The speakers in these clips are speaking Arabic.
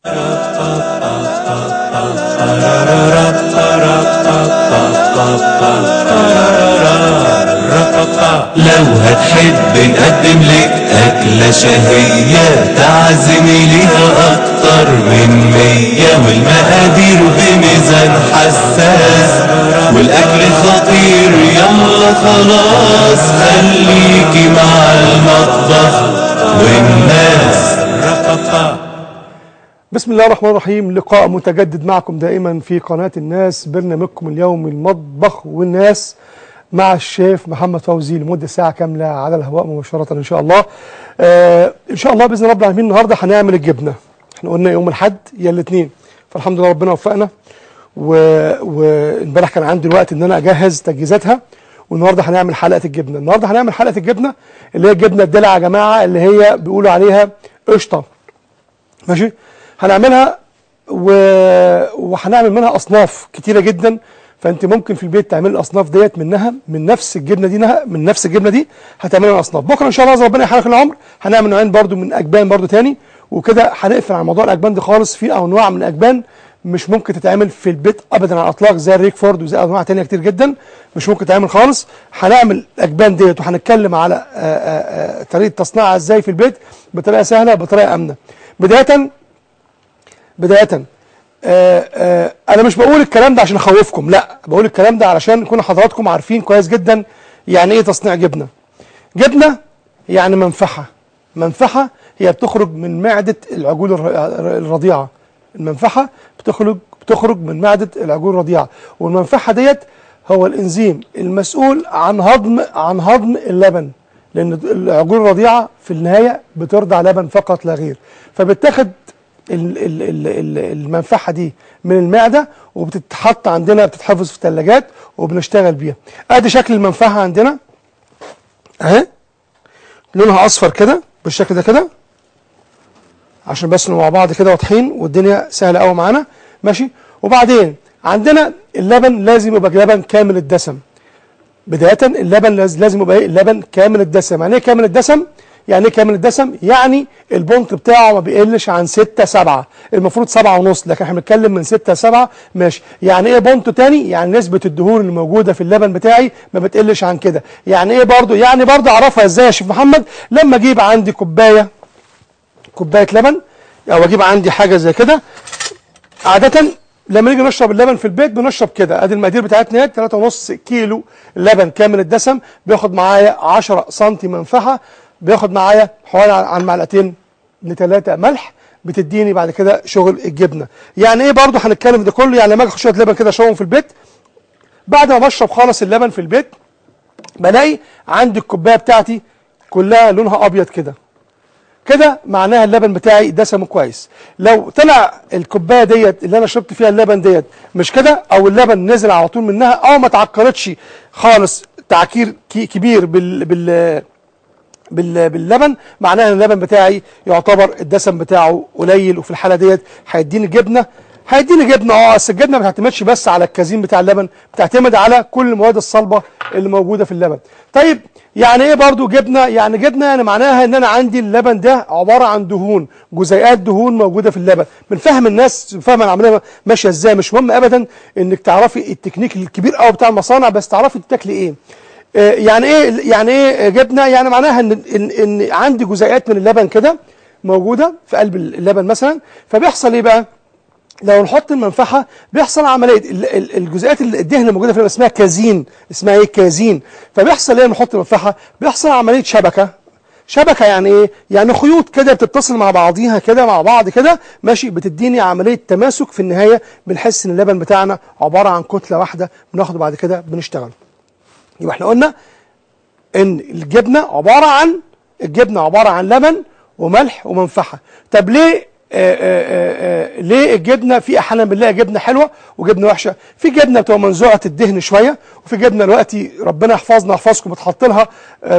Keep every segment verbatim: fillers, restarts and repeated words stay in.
لو هتحب نقدم لك أكلة شهية تعزمي ليها أكتر من مية، والمقادير بميزان حساس والأكل خطير، يلا خلاص خليكي مع المطبخ والناس. بسم الله الرحمن الرحيم. لقاء متجدد معكم دائما في قناة الناس، برنامجكم اليومي المطبخ والناس مع الشيف محمد فوزي لمدة ساعة كاملة على الهواء مباشرة إن شاء الله. آه إن شاء الله بإذن رب العالمين. النهاردة هنعمل الجبنة. إحنا قلنا يوم الأحد يا الاثنين، فالحمد لله ربنا وفقنا، وامبارح كان عندي الوقت إن أنا أجهز تجهيزاتها، والنهارده هنعمل حلقة الجبنة. النهارده هنعمل حلقة الجبنة اللي هي الجبنة الدلع يا جماعة، اللي هي بيقولوا عليها قشطة. ماشي، هنعملها و... وهنعمل منها أصناف كتيرة جدا، فانت ممكن في البيت تعمل الاصناف ديت منها من نفس الجبنه دي من نفس الجبنه دي هتعملها اصناف. بكره ان شاء الله ربنا يحرك العمر هنعمل نوعين برده من اجبان برده تاني، وكده هنقفل على موضوع الاجبان دي خالص. في انواع من الاجبان مش ممكن تتعمل في البيت ابدا على الاطلاق، زي الريكفورد وزي انواع تانية كتير جدا مش ممكن تتعمل خالص. هنعمل الاجبان ديت وهنتكلم على آآ آآ طريقه تصنيعها ازاي في البيت بطريقه سهله بطريقه امنه. بدايه بدايه آآ آآ انا مش بقول الكلام ده عشان اخوفكم، لا، بقول الكلام ده علشان يكون حضراتكم عارفين كويس جدا يعني ايه تصنيع جبنه. جبنه يعني منفحه. منفحه هي بتخرج من معده العجول الرضيعه. المنفحه بتخرج بتخرج من معده العجول الرضيعه، والمنفحه ديت هو الانزيم المسؤول عن هضم عن هضم اللبن، لان العجول الرضيعه في النهايه بترضع لبن فقط لا غير، فبتاخد المنفعه دي من المعده وبتتحط عندنا، بتتحفظ في الثلاجات وبنشتغل بيها. ادي شكل المنفعه عندنا اهي، لونها اصفر كده بالشكل ده كده، عشان بس مع بعض كده واضحين والدنيا سهله قوي معانا. ماشي، وبعدين عندنا اللبن لازم يبقى لبن كامل الدسم. بدايه اللبن لازم يبقى ايه؟ اللبن كامل الدسم. يعني ايه كامل الدسم؟ يعني ايه كامل الدسم؟ يعني البونت بتاعه ما بيقلش عن ستة سبعة، المفروض سبعة ونص، لكن احنا بنتكلم من ستة سبعة. ماشي، يعني ايه بونت تاني؟ يعني نسبة الدهون اللي موجودة في اللبن بتاعي ما بتقلش عن كده. يعني ايه برضو؟ يعني برضو اعرفها ازاي يا شيخ محمد؟ لما اجيب عندي كوباية كوباية لبن، او اجيب عندي حاجة زي كده. عادة لما نيجي نشرب اللبن في البيت بنشرب كده، ادي المقادير بتاعتنا اهي، ثلاثة ونص كيلو لبن كامل الدسم بياخد معايا عشرة سنتي منفعه، بياخد معايا حوالي عن معلقتين لثلاثه ملح، بتديني بعد كده شغل الجبنه. يعني ايه برضو هنتكلم ده كله؟ يعني لما اجي شويه لبن كده اشربهم في البيت، بعد ما بشرب خالص اللبن في البيت بلاقي عندي الكوبايه بتاعتي كلها لونها ابيض كده كده، معناها اللبن بتاعي دسمه كويس. لو طلع الكوبايه ديت اللي انا شربت فيها اللبن ديت مش كده، او اللبن نزل على طول منها، او ما تعكرتش خالص تعكير كبير بال بال باللبن، معناها ان اللبن بتاعي يعتبر الدسم بتاعه قليل، وفي الحاله ديت هيديني جبنه هيديني جبنه اه بس الجبنه ما بتعتمدش بس على الكازين بتاع اللبن، بتعتمد على كل المواد الصلبه اللي موجوده في اللبن. طيب يعني ايه برضو جبنه؟ يعني جبنه يعني معناها ان انا عندي اللبن ده عباره عن دهون، جزيئات دهون موجوده في اللبن. بنفهم الناس، بنفهم العمليه ماشيه ازاي. مش مهم ابدا انك تعرفي التكنيك الكبير قوي بتاع المصانع، بس تعرفي تاكلي ايه. يعني ايه يعني ايه جبنه؟ يعني معناها ان ان, إن عندي جزيئات من اللبن كده موجوده في قلب اللبن مثلا، فبيحصل ايه بقى؟ لو نحط المنفعه بيحصل عمليه الجزيئات الدهن اللي موجوده في اللبن اسمها كازين، اسمها ايه؟ كازين. فبيحصل ايه؟ نحط المنفعه بيحصل عمليه شبكه. شبكه يعني ايه؟ يعني خيوط كده بتتصل مع بعضيها كده مع بعض كده، ماشي، بتديني عمليه تماسك. في النهايه بنحس ان اللبن بتاعنا عباره عن كتله واحده، بناخده بعد كده بنشتغل. يبقى احنا قلنا ان الجبنه عباره عن الجبنه عباره عن لبن وملح ومنفعه. طب ليه آآ آآ ليه الجبنه في احيانا بنلاقي جبنه حلوه وجبنه وحشه؟ في جبنه بتبقى منزوعه الدهن شويه، وفي جبنه دلوقتي ربنا يحفظنا ويحفظكم بتحط لها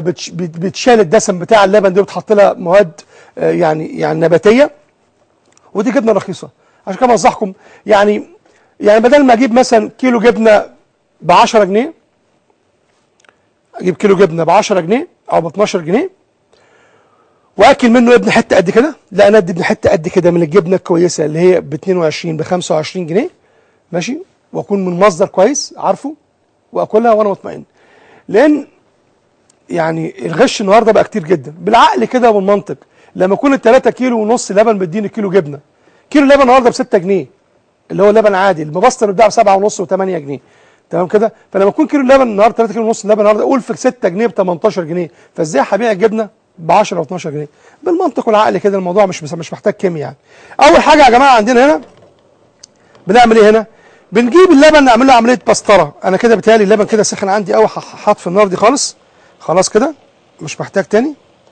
بتشال الدسم بتاع اللبن دي وبتحط لها مواد يعني يعني نباتيه، ودي جبنه رخيصه. عشان كده بنصحكم يعني يعني بدل ما اجيب مثلا كيلو جبنه ب عشرة جنيه، اجيب كيلو جبنه ب عشرة جنيه او ب اتناشر جنيه، واكل منه ابن حته قد كده، لا انا ادي ابن حته قد كده من الجبنه الكويسه اللي هي ب اتنين وعشرين ب خمسة وعشرين جنيه، ماشي، واكون من مصدر كويس عارفه واكلها وانا مطمئن. لان يعني الغش النهارده بقى كتير جدا. بالعقل كده وبالمنطق لما يكون ال تلاتة كيلو ونص لبن بيديني كيلو جبنه، كيلو لبن النهارده ب ستة جنيه اللي هو لبن عادي، المبستر بيتباع ب سبعة ونص و تمانية جنيه، تمام كده؟ فلما يكون كيلو لبن النهارده تلاتة كيلو ونص لبن النهارده قول في ستة جنيه ب تمنتاشر جنيه، فازاي هبيع الجبنه ب عشرة و اتناشر جنيه؟ بالمنطق والعقل كده الموضوع مش مش محتاج كيمياء يعني. اول حاجه يا جماعه عندنا هنا بنعمل ايه هنا؟ بنجيب اللبن نعمل له عمليه بسطره. انا كده بيتهيألي اللبن كده سخن عندي قوي، حاط في النار دي خالص، خلاص كده مش محتاج تاني،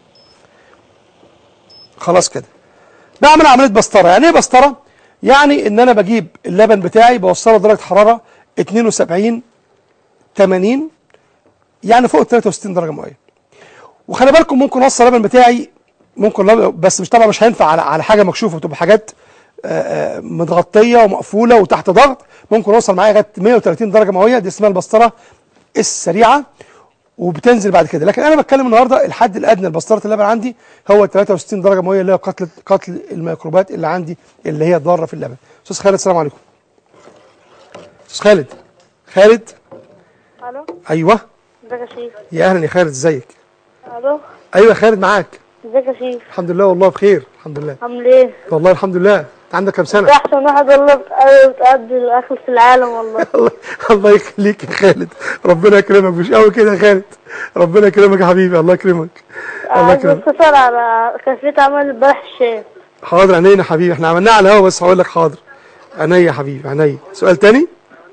خلاص كده. بعمل عمليه بسطره. يعني ايه بسطره؟ يعني ان انا بجيب اللبن بتاعي بوصله درجه حراره اتنين وسبعين تمانين، يعني فوق ال تلاتة وستين درجه مئويه. وخلي بالكم ممكن اوصل اللبن بتاعي، ممكن، بس مش طبعا مش هينفع على على حاجه مكشوفه، بتبقى حاجات آآ آآ متغطيه ومقفوله وتحت ضغط، ممكن اوصل معايا لغايه مية وتلاتين درجه مئويه، دي اسمها البسطره السريعه وبتنزل بعد كده. لكن انا بتكلم النهارده الحد الادنى لبسطره اللبن عندي هو تلاتة وستين درجه مئويه، اللي هي قتل قتل الميكروبات اللي عندي اللي هي ضاره في اللبن. استاذ خالد السلام عليكم. استاذ خالد. خالد. الو. ايوه. ازيك يا شيخ؟ يا اهلا يا خالد، ازيك؟ الو. ايوه يا خالد معاك. ازيك يا شيخ؟ الحمد لله والله بخير، الحمد لله. عامل ايه؟ والله الحمد لله. انت عندك كام سنه؟ انت احسن واحد والله بتقضي الاكل في العالم والله. الله الله يخليك يا خالد، ربنا يكرمك. مش قوي كده يا خالد، ربنا يكرمك يا حبيبي، الله يكرمك. الله عايز يكرمك. استفسر على كيفية عمل البلح الشام. حاضر عينيا يا حبيبي، احنا عملناها على الهوا بس هقول لك حاضر. عينيا يا حبيبي عينيا. سؤال تاني؟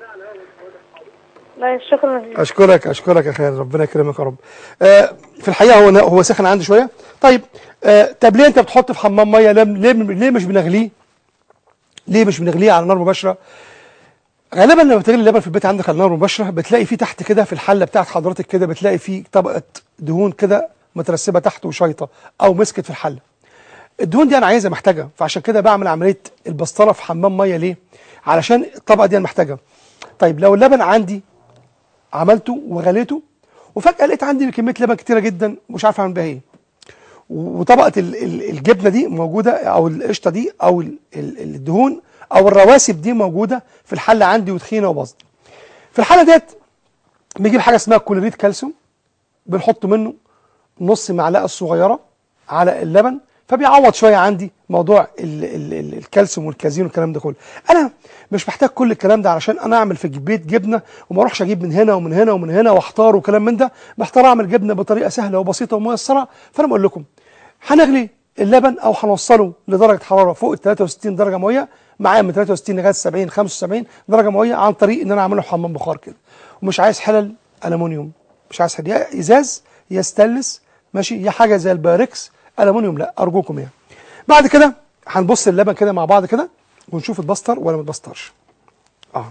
لا شكرا لك. اشكرك اشكرك يا خالد، ربنا يكرمك يا رب. آه في الحقيقه هو هو سخن عندي شويه. طيب آه طب ليه انت بتحط في حمام ميه؟ ليه ليه مش بنغليه؟ ليه مش بنغليه على نار مباشره؟ غالبا لما بتغلي اللبن في البيت عندك على نار مباشره بتلاقي فيه تحت كده في الحله بتاعت حضرتك كده بتلاقي فيه طبقه دهون كده مترسبه تحت وشيطه او مسكت في الحله. الدهون دي انا عايزها محتاجها، فعشان كده بعمل عمليه البسطره في حمام ميه. ليه؟ علشان الطبقه دي انا محتاجها. طيب لو اللبن عندي عملته وغليته وفجاه لقيت عندي كميه لبن كتيره جدا مش عارف اعمل بيها ايه، وطبقه الجبنه دي موجوده او القشطه دي او الدهون او الرواسب دي موجوده في الحله عندي وتخينه وباظت. في الحاله ديت بنجيب حاجه اسمها كلوريد كالسيوم، بنحط منه نص معلقه صغيره على اللبن، فبيعوض شويه عندي موضوع ال ال ال الكالسيوم والكازين والكلام ده كله. انا مش محتاج كل الكلام ده علشان انا اعمل في البيت جبنه وما اروحش اجيب من هنا ومن هنا ومن هنا واحتار وكلام من ده، محتار اعمل جبنه بطريقه سهله وبسيطه وميسره. فانا بقول لكم هنغلي اللبن او هنوصله لدرجه حراره فوق ال تلاتة وستين درجه مئويه، معايا من تلاتة وستين لغايه سبعين خمسة وسبعين درجه مئويه، عن طريق ان انا اعمله حمام بخار كده. ومش عايز حلل الومنيوم، مش عايز حلل، يا ازاز يا ستانلس، ماشي، يا حاجه زي الباركس، الومنيوم لا ارجوكم يعني. بعد كده هنبص اللبن كده مع بعض كده ونشوف اتبستر ولا ما اتبسترش. اه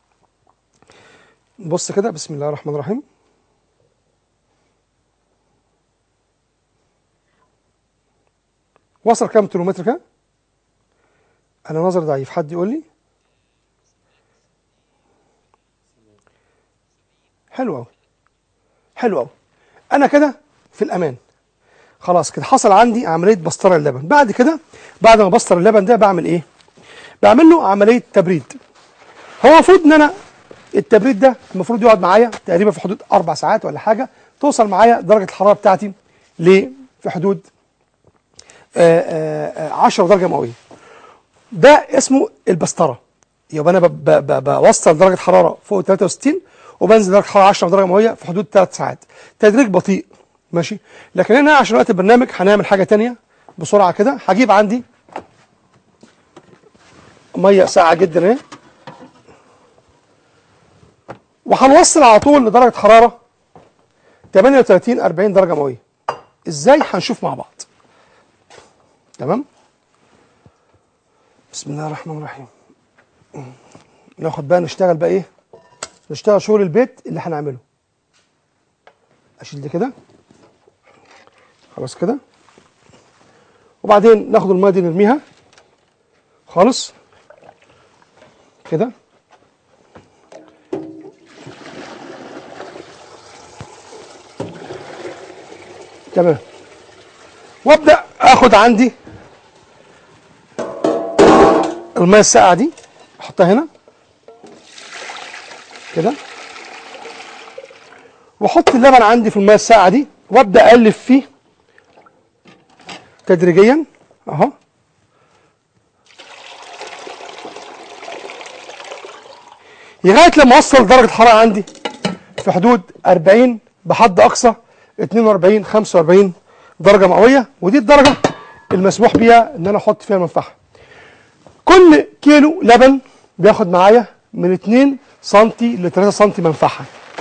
نبص كده، بسم الله الرحمن الرحيم. وصل كام ترمومتر كده؟ انا نظر ضعيف، حد يقول لي؟ حلو قوي حلو قوي. انا كده في الامان، خلاص كده حصل عندي عمليه بسطره اللبن. بعد كده بعد ما بسطر اللبن ده بعمل ايه؟ بعمل له عمليه تبريد. هو المفروض ان انا التبريد ده المفروض يقعد معايا تقريبا في حدود اربع ساعات ولا حاجه، توصل معايا درجه الحراره بتاعتي ل في حدود آآ آآ عشرة درجه مئويه. ده اسمه البسطره. يبقى انا بوصل درجه حراره فوق تلاتة وستين وبنزل درجه حراره عشرة درجه مئويه في حدود ثلاث ساعات، تدريج بطيء، ماشي. لكن هنا عشان وقت البرنامج هنعمل حاجه ثانيه بسرعه كده. هجيب عندي ميه ساقعه جدا اهي، وهنوصل على طول لدرجه حراره تمانية وتلاتين اربعين درجه مئويه. ازاي؟ هنشوف مع بعض. تمام؟ بسم الله الرحمن الرحيم. ناخد بقى نشتغل بقى ايه؟ نشتغل شغل البيت اللي هنعمله. اشيل دي كده خلاص كده، وبعدين ناخد الميه دي نرميها خالص كده. تمام. وابدا اخد عندي الميه الساقعه دي احطها هنا كده، واحط اللبن عندي في الميه الساقعه دي وابدا اقلب فيه تدريجيا اهو، لغايه لما اوصل درجه الحراره عندي في حدود أربعين بحد اقصى اتنين وأربعين خمسة وأربعين درجه مئويه، ودي الدرجه المسموح بيها ان انا احط فيها المنفعه. كل كيلو لبن بياخد معايا من اتنين سنتي ل تلاتة سنتي منفعه.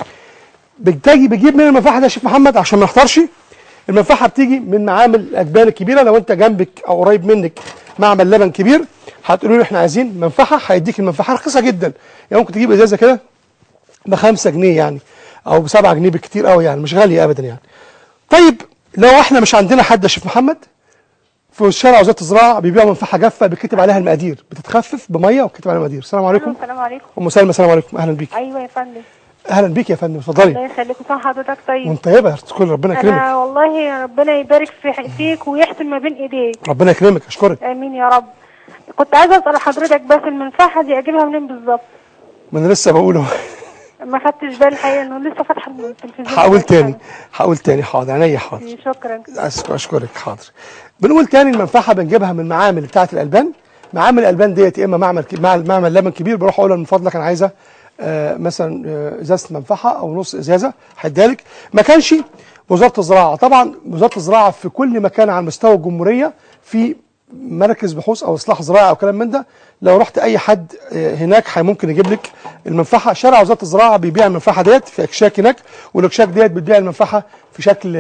بتجي بجيب من المنفعه ده يا شيخ محمد عشان ما نحتارش، المنفعه بتيجي من معامل الاجبان الكبيره. لو انت جنبك او قريب منك معمل لبن كبير هتقولوا له احنا عايزين منفعه، هيديك المنفعه رخيصه جدا، يعني ممكن تجيب ازازه كده ب خمسة جنيه يعني او ب سبعة جنيه بالكتير قوي، يعني مش غاليه ابدا يعني. طيب لو احنا مش عندنا حد يا شيخ محمد، في شارع وزاره الزراعه بيبيعوا منفعه جافه بيتكتب عليها المقادير، بتتخفف بميه وبتكتب عليها المقادير. السلام عليكم. السلام عليكم. ام سلمى السلام عليكم، اهلا بيك. ايوه يا فندم. اهلا بيك يا فندم، اتفضلي. الله يخليك، صح حضرتك طيب. وانت طيبه يا كل ربنا يكرمك. انا والله ربنا يبارك في فيك ويحسن ما بين ايديك. ربنا يكرمك، اشكرك. امين يا رب. كنت عايزه اسال حضرتك بس المنفعه دي اجيبها منين بالظبط؟ ما انا لسه بقوله. ما خدتش بالي الحقيقه انه لسه فاتحه التلفزيون. هقول تاني هقول تاني حاضر عينيا حاضر. شكرا. اشكرك حاضر. بنقول تاني المنفعه بنجيبها من معامل بتاعه الالبان. معامل الالبان ديت يا اما معمل معمل لبن كبير، بروح اقول له من فضلك انا عايزه آه مثلا آه ازازه منفعه او نص ازازه، هديها لك. ما كانش وزاره الزراعه، طبعا وزاره الزراعه في كل مكان على مستوى الجمهوريه في مراكز بحوث او اصلاح زراعي او كلام من ده، لو رحت اي حد هناك ممكن يجيب لك المنفعه. شارع وزاره الزراعه بيبيع المنفعه ديت في اكشاك هناك، والاكشاك ديت بتبيع المنفعه في شكل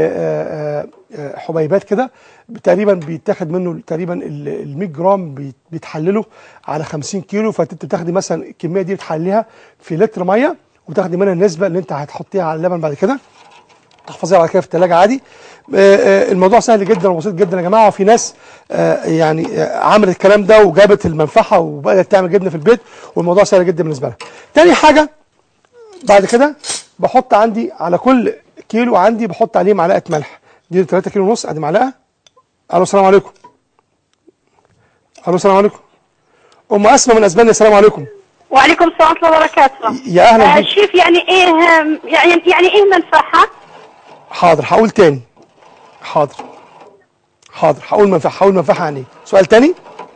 حبيبات كده، تقريبا بيتاخد منه تقريبا ال مية جرام بيتحللوا على خمسين كيلو، فانت بتاخدي مثلا الكميه دي بتحليها في لتر ميه وتاخدي منها النسبه اللي انت هتحطيها على اللبن بعد كده، تحفظيها على كده في الثلاجه عادي. الموضوع سهل جدا وبسيط جدا يا جماعه، وفي ناس يعني عملت الكلام ده وجابت المنفعه وبدات تعمل جبنه في البيت، والموضوع سهل جدا بالنسبه لها. تاني حاجه بعد كده بحط عندي على كل كيلو عندي بحط عليه معلقه ملح، دي تلاتة كيلو ونص، ادي معلقه. الو السلام عليكم. الو السلام عليكم. ام اسماء من اسبانيا، السلام عليكم. وعليكم السلام ورحمه الله وبركاته. يا اهلا بك. شيف يعني ايه يعني يعني ايه منفعه؟ حاضر هقول تاني. حاضر حاضر هقول منفعه هقول منفعه يعني ايه؟ سؤال تاني؟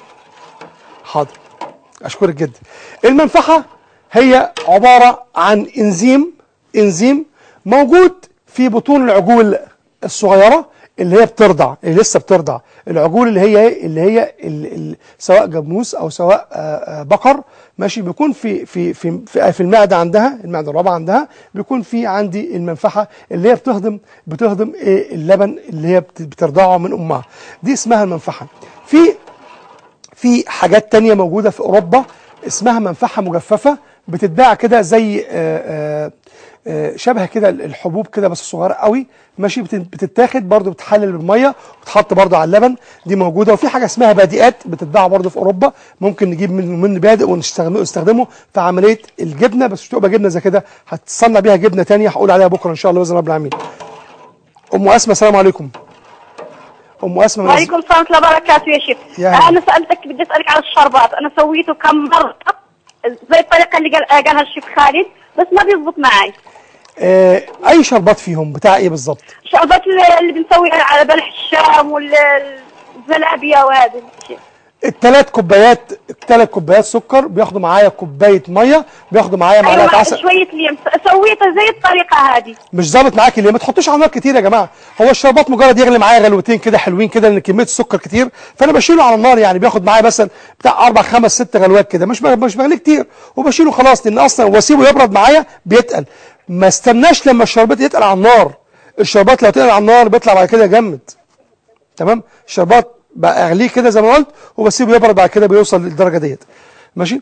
حاضر اشكرك جدا. المنفعه هي عباره عن انزيم انزيم موجود في بطون العجول الصغيره اللي هي بترضع، اللي لسه بترضع، العجول اللي هي اللي هي ال ال سواء جاموس او سواء آآ آآ بقر ماشي، بيكون في في في في, في المعده عندها، المعده الرابعه عندها بيكون في عندي المنفعه اللي هي بتهضم بتهضم إيه اللبن اللي هي بترضعه من امها، دي اسمها المنفعه. في في حاجات تانية موجوده في اوروبا اسمها منفعه مجففه، بتتباع كده زي آآ آآ شبه كده الحبوب كده بس صغيره قوي ماشي، بتتاخد برضو بتحلل بالميه وتحط برضو على اللبن، دي موجوده. وفي حاجه اسمها بادئات بتتباع برضو في اوروبا، ممكن نجيب منه من بادئ ونستخدمه في عمليه الجبنه، بس مش تبقى جبنه زي كده، هتصنع بيها جبنه ثانيه هقول عليها بكره ان شاء الله باذن رب العالمين. ام اسماء السلام عليكم. ام اسماء. وعليكم السلام ورحمه الله وبركاته يا شيخ. انا سالتك بدي اسالك على الشربات، انا سويته كم مره زي الطريقه اللي قال قالها الشيخ خالد بس ما بيزبط معي. آه اي شربات فيهم بتاع ايه بالظبط؟ الشربات اللي بنسويها على بلح الشام والزلابيه وهذا الشيء. الثلاث كوبايات الثلاث كوبايات سكر بياخدوا معايا كوبايه ميه، بياخدوا معايا معلقه أيوة عسل. شويه ليم، سويتها زي الطريقه هذه. مش ظابط معاكي ليه؟ ما تحطوش على نار كتير يا جماعه، هو الشربات مجرد يغلي معايا غلوتين كده حلوين كده لان كميه السكر كتير، فانا بشيله على النار، يعني بياخد معايا مثلا بتاع اربع خمس ست غلوات كده، مش مش بغليه كتير وبشيله خلاص، لان اصلا واسيبه يبرد معايا بيتقل. ما استناش لما الشربات يتقل على النار، الشربات لو تقل على النار بيطلع بعد كده جمد. تمام؟ الشربات بقى اغليه كده زي ما قلت وبسيبه يبرد بعد كده بيوصل للدرجه ديت. ماشي؟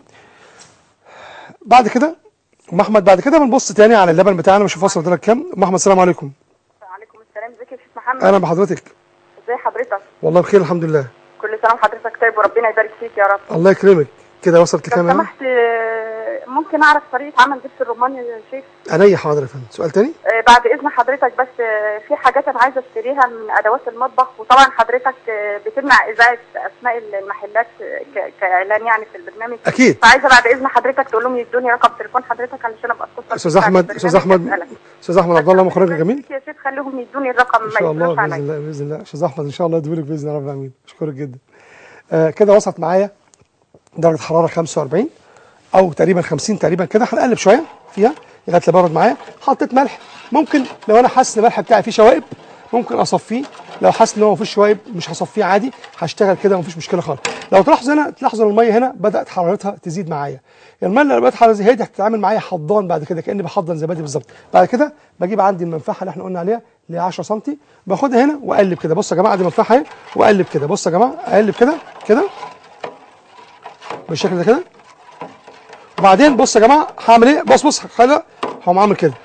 بعد كده ام احمد بعد كده بنبص تاني على اللبن بتاعنا نشوف وصل لدرجه كام. ام احمد السلام عليكم. وعليكم السلام، ازيك يا شيخ محمد؟ اهلا بحضرتك. ازي حضرتك؟ والله بخير الحمد لله. كل سنه وحضرتك طيب وربنا يبارك فيك يا رب. الله يكرمك. كده وصلت لكام؟ لو سمحت ممكن اعرف طريقه عمل دبس الرمان يا شيخ؟ عينيا حاضر يا فندم. سؤال تاني؟ آه بعد اذن حضرتك، بس آه في حاجات انا عايزه اشتريها من ادوات المطبخ، وطبعا حضرتك آه بتمنع اذاعه اسماء المحلات آه كاعلان يعني في البرنامج. اكيد. فعايزه بعد اذن حضرتك تقول لهم يدوني رقم تليفون حضرتك علشان ابقى اتصل. استاذ احمد استاذ احمد استاذ احمد عبد الله مخرج جميل يا شيخ، خليهم يدوني الرقم ان شاء الله باذن الله باذن الله. استاذ احمد ان شاء الله يديهولك باذن الله رب العالمين. اشكرك جدا. آه كده وصلت معايا درجه حراره خمسة وأربعين او تقريبا خمسين تقريبا كده. هنقلب شويه فيها لغايه ما برد معايا. حطيت ملح، ممكن لو انا حاسس ان الملح بتاعي فيه شوائب ممكن اصفيه، لو حاسس ان هو مفيش شوائب مش هصفيه عادي، هشتغل كده مفيش مشكله خالص. لو تلاحظوا هنا تلاحظوا الميه هنا بدات حرارتها تزيد معايا. الميه اللي بدات حرارتها هي دي هتتعامل معايا حضان بعد كده، كاني بحضن زبادي بالظبط. بعد كده بجيب عندي المنفعه اللي احنا قلنا عليها اللي هي عشرة سم، باخدها هنا واقلب كده. بصوا يا جماعه دي منفعه اهي، واقلب كده. بصوا يا جماعه اقلب كده كده بالشكل ده كده. وبعدين بص يا جماعه هعمل ايه؟ بص بص خلي هقوم عامل كده.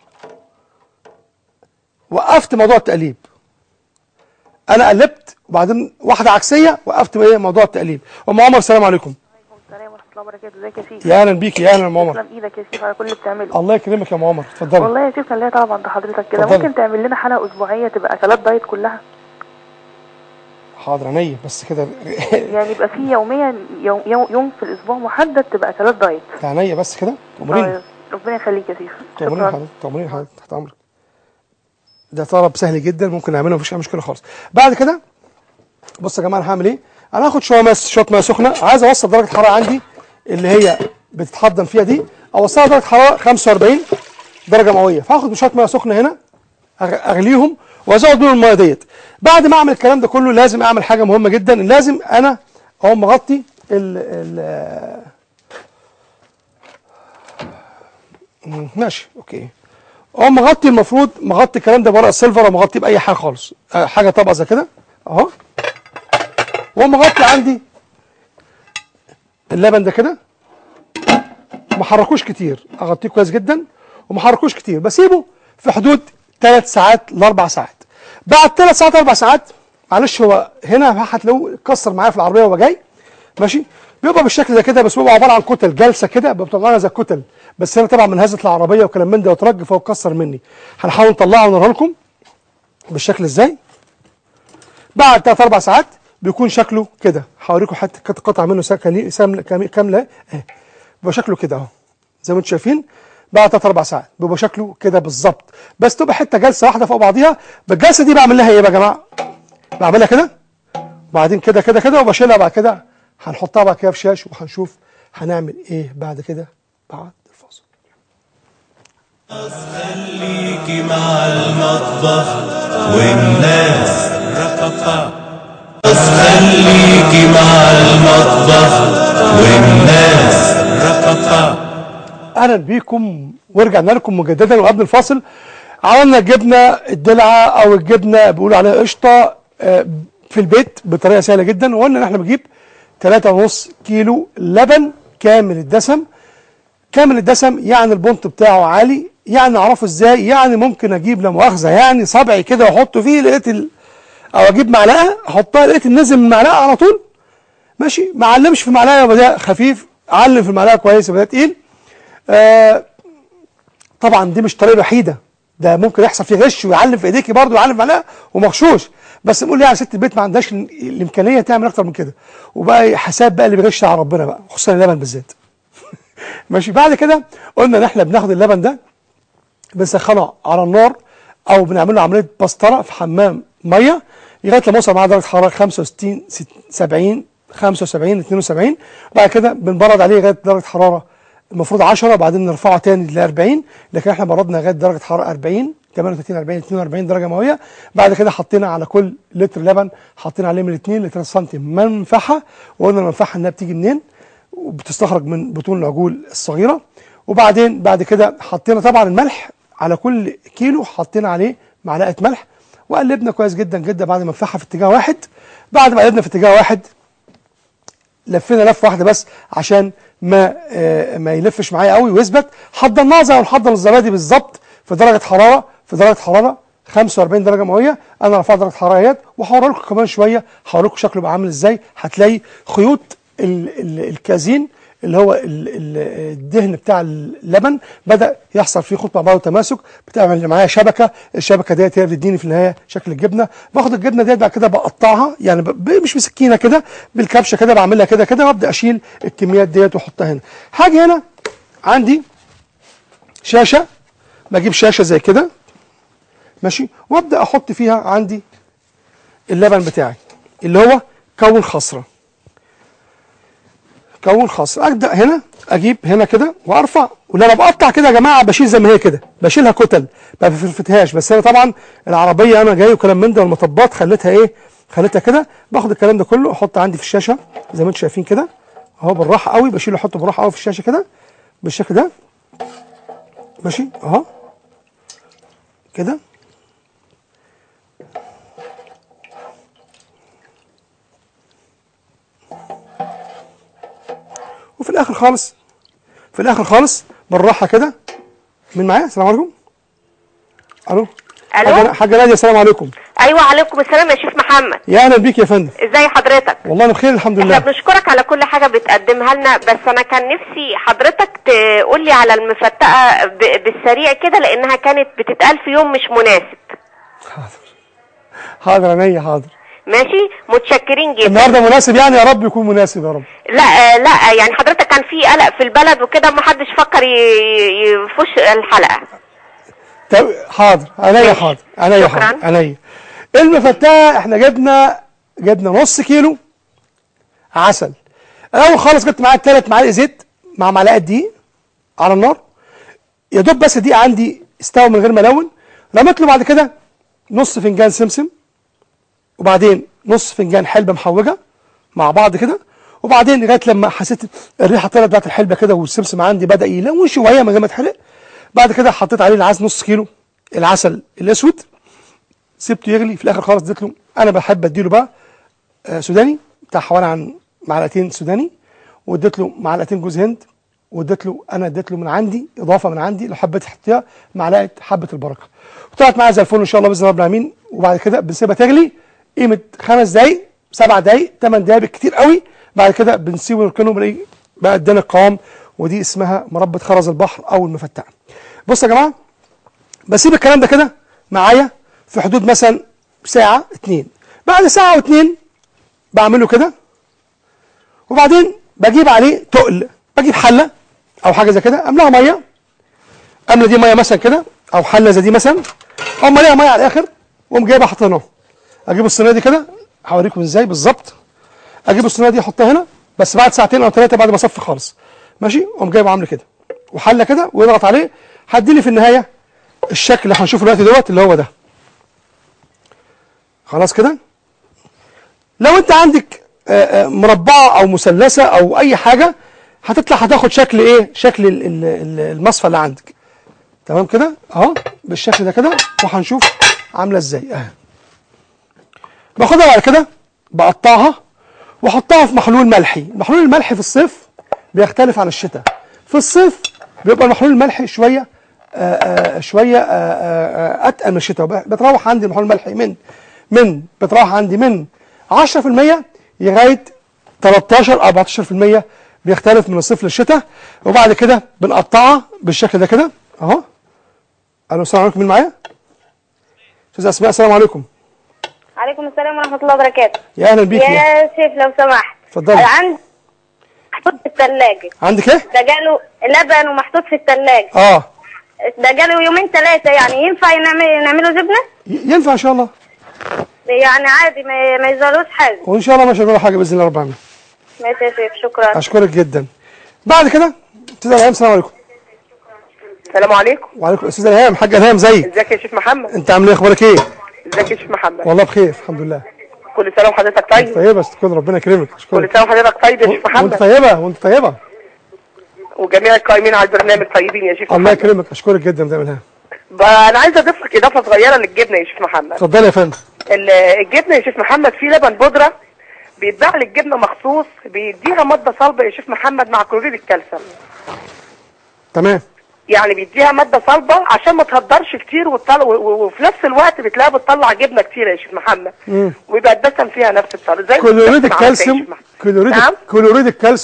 وقفت موضوع التقليب. انا قلبت وبعدين واحده عكسيه وقفت بايه موضوع التقليب. ام عمر السلام عليكم. وعليكم السلام ورحمه الله وبركاته. ازيك يا سيدي؟ يا اهلا بيكي. يا اهلا يا ام عمر. تسلم ايدك يا سيدي على كل اللي بتعمله. الله يكرمك يا ام عمر. اتفضلي. والله يا سيدي كان ليا طلب عند حضرتك كده، ممكن تعمل لنا حلقه اسبوعيه تبقى اكلات دايت كلها؟ حاضر عينيا بس كده يعني يبقى في يوميا يوم, يوم يوم في الاسبوع محدد تبقى اكلات دايت. عينيا بس كده. تأمريني. ربنا يخليك يا سيدي. تأمريني حضرتك. تأمريني حضرتك تحت امرك. ده طلب سهل جدا ممكن نعمله مفيش اي مشكله خالص. بعد كده بص يا جماعه انا هعمل ايه؟ انا هاخد شويه ماء شويه ميه سخنه، عايز اوصل درجه الحراره عندي اللي هي بتتحضن فيها دي، اوصلها درجه حراره خمسة وأربعين درجه مئويه. فهاخد شويه ميه سخنه هنا اغليهم وازود بيهم الميه ديت. بعد ما اعمل الكلام ده كله لازم اعمل حاجه مهمه جدا، لازم انا اقوم مغطي ال ال ماشي اوكي. اقوم مغطي، المفروض مغطي الكلام ده بورق السيلفر او مغطيه باي حاجه خالص، حاجه طبقه زي كده اهو. واقوم مغطي عندي اللبن ده كده، ما حركوش كتير، اغطيه كويس جدا وما حركوش كتير، بسيبه في حدود ثلاث ساعات لاربع ساعات. بعد ثلاث ساعات اربع ساعات معلش هو هنا هتلاقوه اتكسر معايا في العربيه وهو جاي ماشي، بيبقى بالشكل ده كده، بس بيبقى عباره عن كتل جلسه كده بتطلعنا زي الكتل، بس هنا طبعا من هزه العربيه وكلام من ده وترج فهو اتكسر مني. هنحاول نطلعه ونوريه لكم بالشكل ازاي. بعد ثلاث اربع ساعات بيكون شكله كده، هوريكم حته قطعه منه كامله اهي، بيبقى شكله كده اهو زي ما انتم شايفين. بعد ثلاث اربع ساعات بيبقى شكله كده بالظبط، بس تبقى حته جلسه واحده فوق بعضيها. بالجلسه دي بعمل لها ايه بقى يا جماعه؟ بعملها كده وبعدين كده كده كده وبشيلها. بعد كده هنحطها بعد كده في شاش وهنشوف هنعمل ايه بعد كده بعد الفاصل. خليكي مع المطبخ والناس رققة، خليكي مع المطبخ والناس رققة. اهلا بيكم ورجعنا لكم مجددا. وقبل الفاصل عملنا الجبنه الدلعه او الجبنه بيقولوا عليها قشطه في البيت بطريقه سهله جدا، وقلنا ان احنا بنجيب ثلاثة ونص كيلو لبن كامل الدسم. كامل الدسم يعني البنط بتاعه عالي، يعني اعرفه ازاي؟ يعني ممكن اجيب لا مؤاخذه يعني صبعي كده واحطه فيه لقيت ال... او اجيب معلقه احطها لقيت النزل من المعلقه على طول ماشي، ما علمش في المعلقه يبقى ده خفيف، علم في المعلقه كويس يبقى ده تقيل. آه طبعا دي مش الطريقه الوحيده، ده ممكن يحصل فيه غش ويعلم في ايديكي برضه ويعلم في معلقه ومغشوش، بس نقول يعني ست البيت ما عندهاش الامكانيه تعمل اكتر من كده، وبقى حساب بقى اللي بيغش على ربنا بقى، خصوصا اللبن بالذات. ماشي. بعد كده قلنا ان احنا بناخد اللبن ده بنسخنه على النار او بنعمل له عمليه بسطره في حمام ميه لغايه لما يوصل معاه درجه حراره خمسة وستين سبعين خمسة وسبعين اتنين وسبعين. بعد كده بنبرد عليه لغايه درجه حراره المفروض عشرة، وبعدين نرفعه تاني ل أربعين، لكن احنا بردنا لغايه درجه حراره أربعين ثمانية وثلاثين أربعين اتنين وأربعين درجه مئويه. بعد كده حطينا على كل لتر لبن حطينا عليه من اتنين ل ثلاثة سم منفعه، وقلنا المنفعه انها بتيجي منين؟ وبتستخرج من بطون العجول الصغيره. وبعدين بعد كده حطينا طبعا الملح على كل كيلو حطينا عليه معلقه ملح، وقلبنا كويس جدا جدا بعد ما نفعها في اتجاه واحد. بعد ما قلبنا في اتجاه واحد لفينا لفه واحده بس عشان ما آه ما يلفش معايا قوي ويثبت. حضرناه زي ما بنحضر الزبادي بالظبط في درجه حراره في درجه حراره خمسة وأربعين درجه مئويه. انا رفعت درجه الحراره اهيت، وهوري لكم كمان شويه هوري لكم شكله بقى عامل ازاي. هتلاقي خيوط ال ال الكازين اللي هو الدهن بتاع اللبن بدا يحصل فيه خلط مع بعض وتماسك، بتعمل معايا شبكه، الشبكه ديت هي بتديني في النهايه شكل الجبنه. باخد الجبنه ديت بعد كده بقطعها، يعني مش بسكينه كده، بالكبشه كده بعملها كده كده، وابدا اشيل الكميات ديت واحطها هنا. حاجه هنا عندي شاشه، بجيب شاشه زي كده ماشي، وابدا احط فيها عندي اللبن بتاعي اللي هو كون خصره. كون خصره ابدا هنا اجيب هنا كده وارفع، ولما بقطع كده يا جماعه بشيل زي ما هي كده، بشيلها كتل ما بفرفتهاش. بس انا طبعا العربيه انا جاي وكلام من ده والمطبات خليتها ايه، خليتها كده. باخد الكلام ده كله احط عندي في الشاشه زي ما انتم شايفين كده اهو، بالراحه قوي بشيله احطه بالراحه قوي في الشاشه كده بالشكل ده ماشي اهو كده. وفي الاخر خالص في الاخر خالص بالراحه كده. مين معايا؟ السلام عليكم. الو الو حاجه ناديه، السلام عليكم. ايوه عليكم السلام يا شيخ محمد. يا اهلا بيك يا فندم. ازي حضرتك؟ والله انا بخير الحمد لله. احنا بنشكرك على كل حاجه بتقدمها لنا، بس انا كان نفسي حضرتك تقول لي على المفتقه بالسريع كده لانها كانت بتتقال في يوم مش مناسب. حاضر حاضر عينيا حاضر. ماشي متشكرين جدا. النهارده مناسب يعني، يا رب يكون مناسب يا رب. لا لا يعني حضرتك كان في قلق في البلد وكده ما حدش فكر يفش الحلقه. طب حاضر عينيا حاضر عينيا حاضر عينيا. المفتقه احنا جبنا جبنا نص كيلو عسل. الاول خالص جبت معايا ثلاث معالق زيت مع معلقه دقيق على النار، يا دوب بس الدقيق عندي استوى من غير ما الون. رميت له بعد كده نص فنجان سمسم، وبعدين نص فنجان حلبه محوجه مع بعض كده، وبعدين لغايه لما حسيت الريحه طلعت بتاعت الحلبه كده والسمسم عندي بدا يلون شويه من غير ما يتحرق. بعد كده حطيت عليه العسل نص كيلو العسل الاسود، سبته يغلي. في الاخر خالص اديت له، انا بحب اديله بقى آه سوداني بتاع حوالي عن معلقتين سوداني، واديت له معلقتين جوز هند، واديت له انا اديت له من عندي اضافه من عندي لو حبيت تحطيها معلقه حبه البركه، وطلعت معايا زي الفل ان شاء الله باذن الله رب العالمين. وبعد كده بنسيبها تغلي قيمه خمس دقائق سبع دقائق ثمان دقائق بالكتير قوي. بعد كده بنسيبه نركنه بنلاقي بقى ادانا القوام، ودي اسمها مربى خرز البحر او المفتقه. بصوا يا جماعه، بسيب الكلام ده كده معايا في حدود مثلا ساعه اتنين. بعد ساعه واتنين بعمله كده، وبعدين بجيب عليه تقل، بجيب حله او حاجه زي كده املاها ميه، املى دي ميه مثلا كده او حله زي دي مثلا، او مليها ميه على الاخر، واقوم جايبها حاطها. اجيب الصينيه دي كده هوريكم ازاي بالظبط. اجيب الصينيه دي احطها هنا بس بعد ساعتين او ثلاثه بعد ما اصفي خالص ماشي، اقوم جايبه عامله كده وحله كده ويضغط عليه، هديلي في النهايه الشكل اللي هنشوفه دلوقتي دوت اللي هو ده. خلاص كده. لو انت عندك مربعه او مثلثه او اي حاجه هتطلع هتاخد شكل ايه، شكل المصفى اللي عندك. تمام كده اهو بالشكل ده كده، وهنشوف عامله ازاي اهي. باخدها بعد كده بقطعها واحطها في محلول ملحي. المحلول الملحي في الصيف بيختلف عن الشتاء. في الصيف بيبقى المحلول الملحي شويه آآ آآ شويه آآ اتقل من الشتاء. بتروح عندي المحلول الملحي من من بتروح عندي من عشرة في المية لغايه تلتاشر اربعتاشر في المية، بيختلف من الصيف للشتاء. وبعد كده بنقطعها بالشكل ده كده اهو. الو السلام عليكم، مين معايا؟ استاذه اسماء السلام عليكم. عليكم السلام ورحمة الله وبركاته. يا اهلا بيك يا شيخ لو سمحت. اتفضلي. عندي محطوط في الثلاجة. عندك ايه؟ ده جاله لبن ومحطوط في الثلاجة. اه. ده جاله يومين ثلاثة، يعني ينفع نعمل نعمله جبنة؟ ينفع ان شاء الله. يعني عادي ما, ما يزالوش حاجة. وان شاء الله مش هيجرى حاجة باذن الله رب العالمين. ماشي يا شيخ شكرا. اشكرك جدا. بعد كده استاذه الهام السلام عليكم. السلام عليكم. وعليكم استاذه الهام. حاجه الهام ازيك؟ ازيك يا شيخ محمد؟ انت عامل ايه، اخبارك ايه؟ ازيك يا شيخ محمد؟ والله بخير الحمد لله. كل سنه وحضرتك طيب. طيبه تكون ربنا يكرمك. كل سنه وحضرتك طيب يا شيخ محمد. وانت طيبه وانت طيبه. وجميع القائمين على البرنامج طيبين يا شيخ محمد. الله يكرمك. اشكرك جدا يا الهام. انا عايز اضيف لك اضافه صغيره للجبنه يا شيخ محمد. اتفضل يا فندم. الجبنه يا شيخ محمد في لبن بودره بيتباع للجبنه مخصوص، بيديها ماده صلبه يا شيخ محمد مع كلوريد الكالسيوم. تمام. يعني بيديها ماده صلبه عشان ما تهدرش كتير وتطلع، وفي نفس الوقت بتلاقيها بتطلع جبنه كتير يا شيخ محمد. ويبقى الدسم فيها نفس الطريقه زي كلوريد الكالسيوم. كلوريد كلوريد الكالسيوم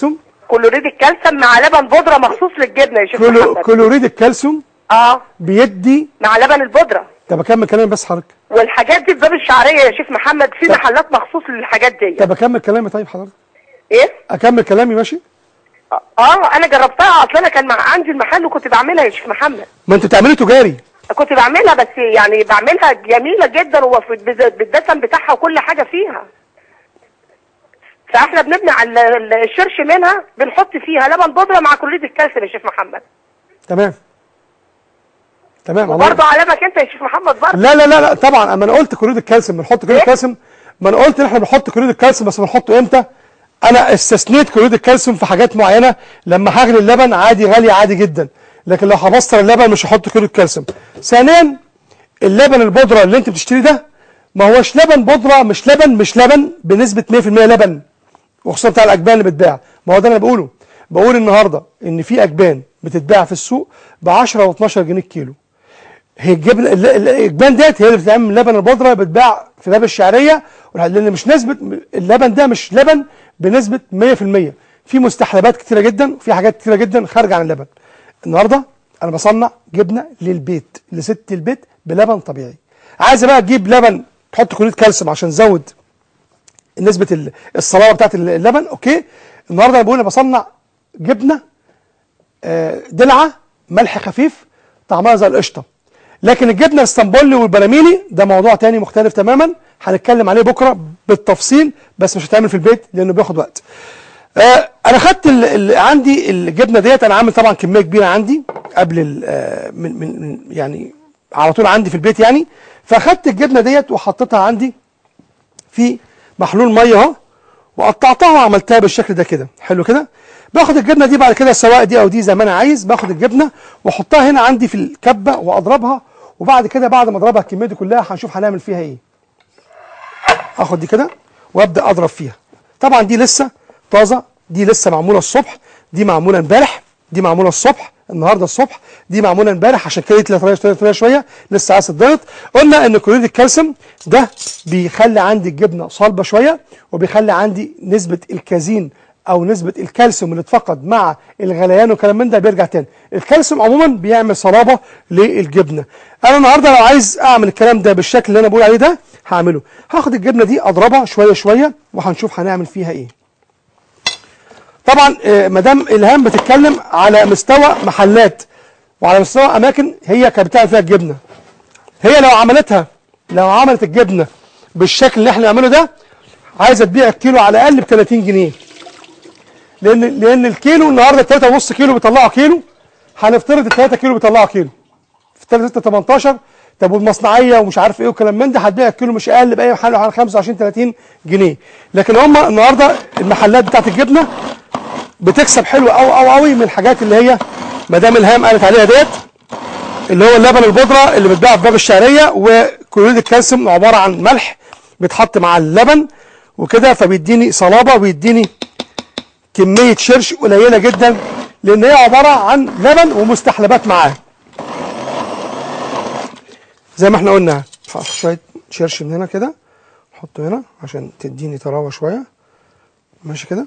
كلوريد الكالسيوم مع لبن بودره مخصوص للجبنه يا شيخ كلو... محمد. كلوريد الكالسيوم اه بيدي مع لبن البودره. طب اكمل كلامي بس حضرتك. والحاجات دي في باب الشعريه يا شيخ محمد، في محلات مخصوص للحاجات دي. طب اكمل كلامي طيب حضرتك. ايه؟ اكمل كلامي ماشي؟ اه انا جربتها، اصل انا كان مع عندي المحل وكنت بعملها يا شيخ محمد. ما انت بتعملي تجاري. كنت بعملها بس يعني بعملها جميله جدا، وفي بالدسم بتاعها وكل حاجه فيها. فاحنا بنبني على الشرش منها، بنحط فيها لبن بودره مع كلوريد الكالسيوم يا شيخ محمد. تمام تمام. وبرضه علمك انت يا شيخ محمد برضه. لا لا لا لا طبعا، اما انا قلت كلوريد الكالسيوم بنحط كلوريد إيه؟ الكالسيوم، ما انا قلت ان احنا بنحط كلوريد الكالسيوم بس بنحطه امتى؟ انا استثنيت كلوريد الكالسيوم في حاجات معينه، لما هغلي اللبن عادي غالي عادي جدا، لكن لو هبستر اللبن مش هحط كلوريد الكالسيوم. ثانيا اللبن البودره اللي انت بتشتريه ده ما هوش لبن بودره، مش لبن مش لبن بنسبه مية في المية لبن، وخصوصا بتاع الاجبان اللي بتتباع. ما هو ده انا بقوله، بقول النهارده ان في اجبان بتتباع في السوق ب عشرة و اتناشر جنيه الكيلو. هي الجبن الاجبان ديت هي اللي بتتعمل من لبن البودره، بتتباع في باب الشعريه، لان مش نسبه اللبن ده مش لبن بنسبه مية في المية، في مستحلبات كتيره جدا وفي حاجات كتيره جدا خارجه عن اللبن. النهارده انا بصنع جبنه للبيت لست البيت بلبن طبيعي. عايزه بقى تجيب لبن تحط كلوريد كالسيوم عشان تزود نسبه الصلابه بتاعت اللبن، اوكي. النهارده انا بقول انا بصنع جبنه دلعه ملح خفيف طعمها زي القشطه. لكن الجبنه الاسطنبولي والبراميلي ده موضوع تاني مختلف تماما، هنتكلم عليه بكره بالتفصيل، بس مش هتعمل في البيت لانه بياخد وقت. آه انا خدت اللي عندي الجبنه ديت، انا عامل طبعا كميه كبيره عندي قبل آه من, من يعني على طول عندي في البيت يعني، فاخدت الجبنه ديت وحطيتها عندي في محلول ميه اهو، وقطعتها وعملتها بالشكل ده كده، حلو كده. باخد الجبنه دي بعد كده سواء دي او دي زي ما انا عايز، باخد الجبنه واحطها هنا عندي في الكبه واضربها، وبعد كده بعد ما اضربها الكميه دي كلها هنشوف هنعمل فيها ايه. اخد دي كده وابدا اضرب فيها. طبعا دي لسه طازه، دي لسه معموله الصبح، دي معموله امبارح، دي معموله الصبح النهارده الصبح، دي معموله امبارح، عشان كده طلعت طريه شويه لسه عايز تتضغط. قلنا ان كلوريد الكالسيوم ده بيخلي عندي الجبنه صلبه شويه، وبيخلي عندي نسبه الكازين او نسبه الكالسيوم اللي اتفقد مع الغليان وكلام من ده بيرجع تاني. الكالسيوم عموما بيعمل صلابه للجبنه. انا النهارده لو عايز اعمل الكلام ده بالشكل اللي انا بقول عليه ده هعمله. هاخد الجبنه دي اضربها شويه شويه وهنشوف هنعمل فيها ايه. طبعا مدام الهام بتتكلم على مستوى محلات وعلى مستوى اماكن هي كانت بتعمل فيها الجبنه. هي لو عملتها لو عملت الجبنه بالشكل اللي احنا بنعمله ده عايزه تبيع الكيلو على الاقل ب تلاتين جنيه. لان لان الكيلو النهارده تلاتة ونص كيلو بيطلعوا كيلو، هنفترض ال تلاتة كيلو بيطلعوا كيلو في تلاتة ستة تمنتاشر. طب والمصنعيه ومش عارف ايه وكلام من ده هتبيع الكيلو مش اقل باي حاجه على خمسة وعشرين تلاتين جنيه. لكن هم النهارده المحلات بتاعت الجبنه بتكسب حلو قوي قوي قوي من الحاجات اللي هي مدام الهام قالت عليها ديت، اللي هو اللبن البودره اللي بيتباع في باب الشعريه، وكلوريد الكالسيوم عباره عن ملح بيتحط مع اللبن وكده، فبيديني صلابه وبيديني كميه شرش قليله جدا، لان هي عباره عن لبن ومستحلبات معاه. زي ما احنا قلنا شويه شرش من هنا كده نحطه هنا عشان تديني طراوه شويه، ماشي كده.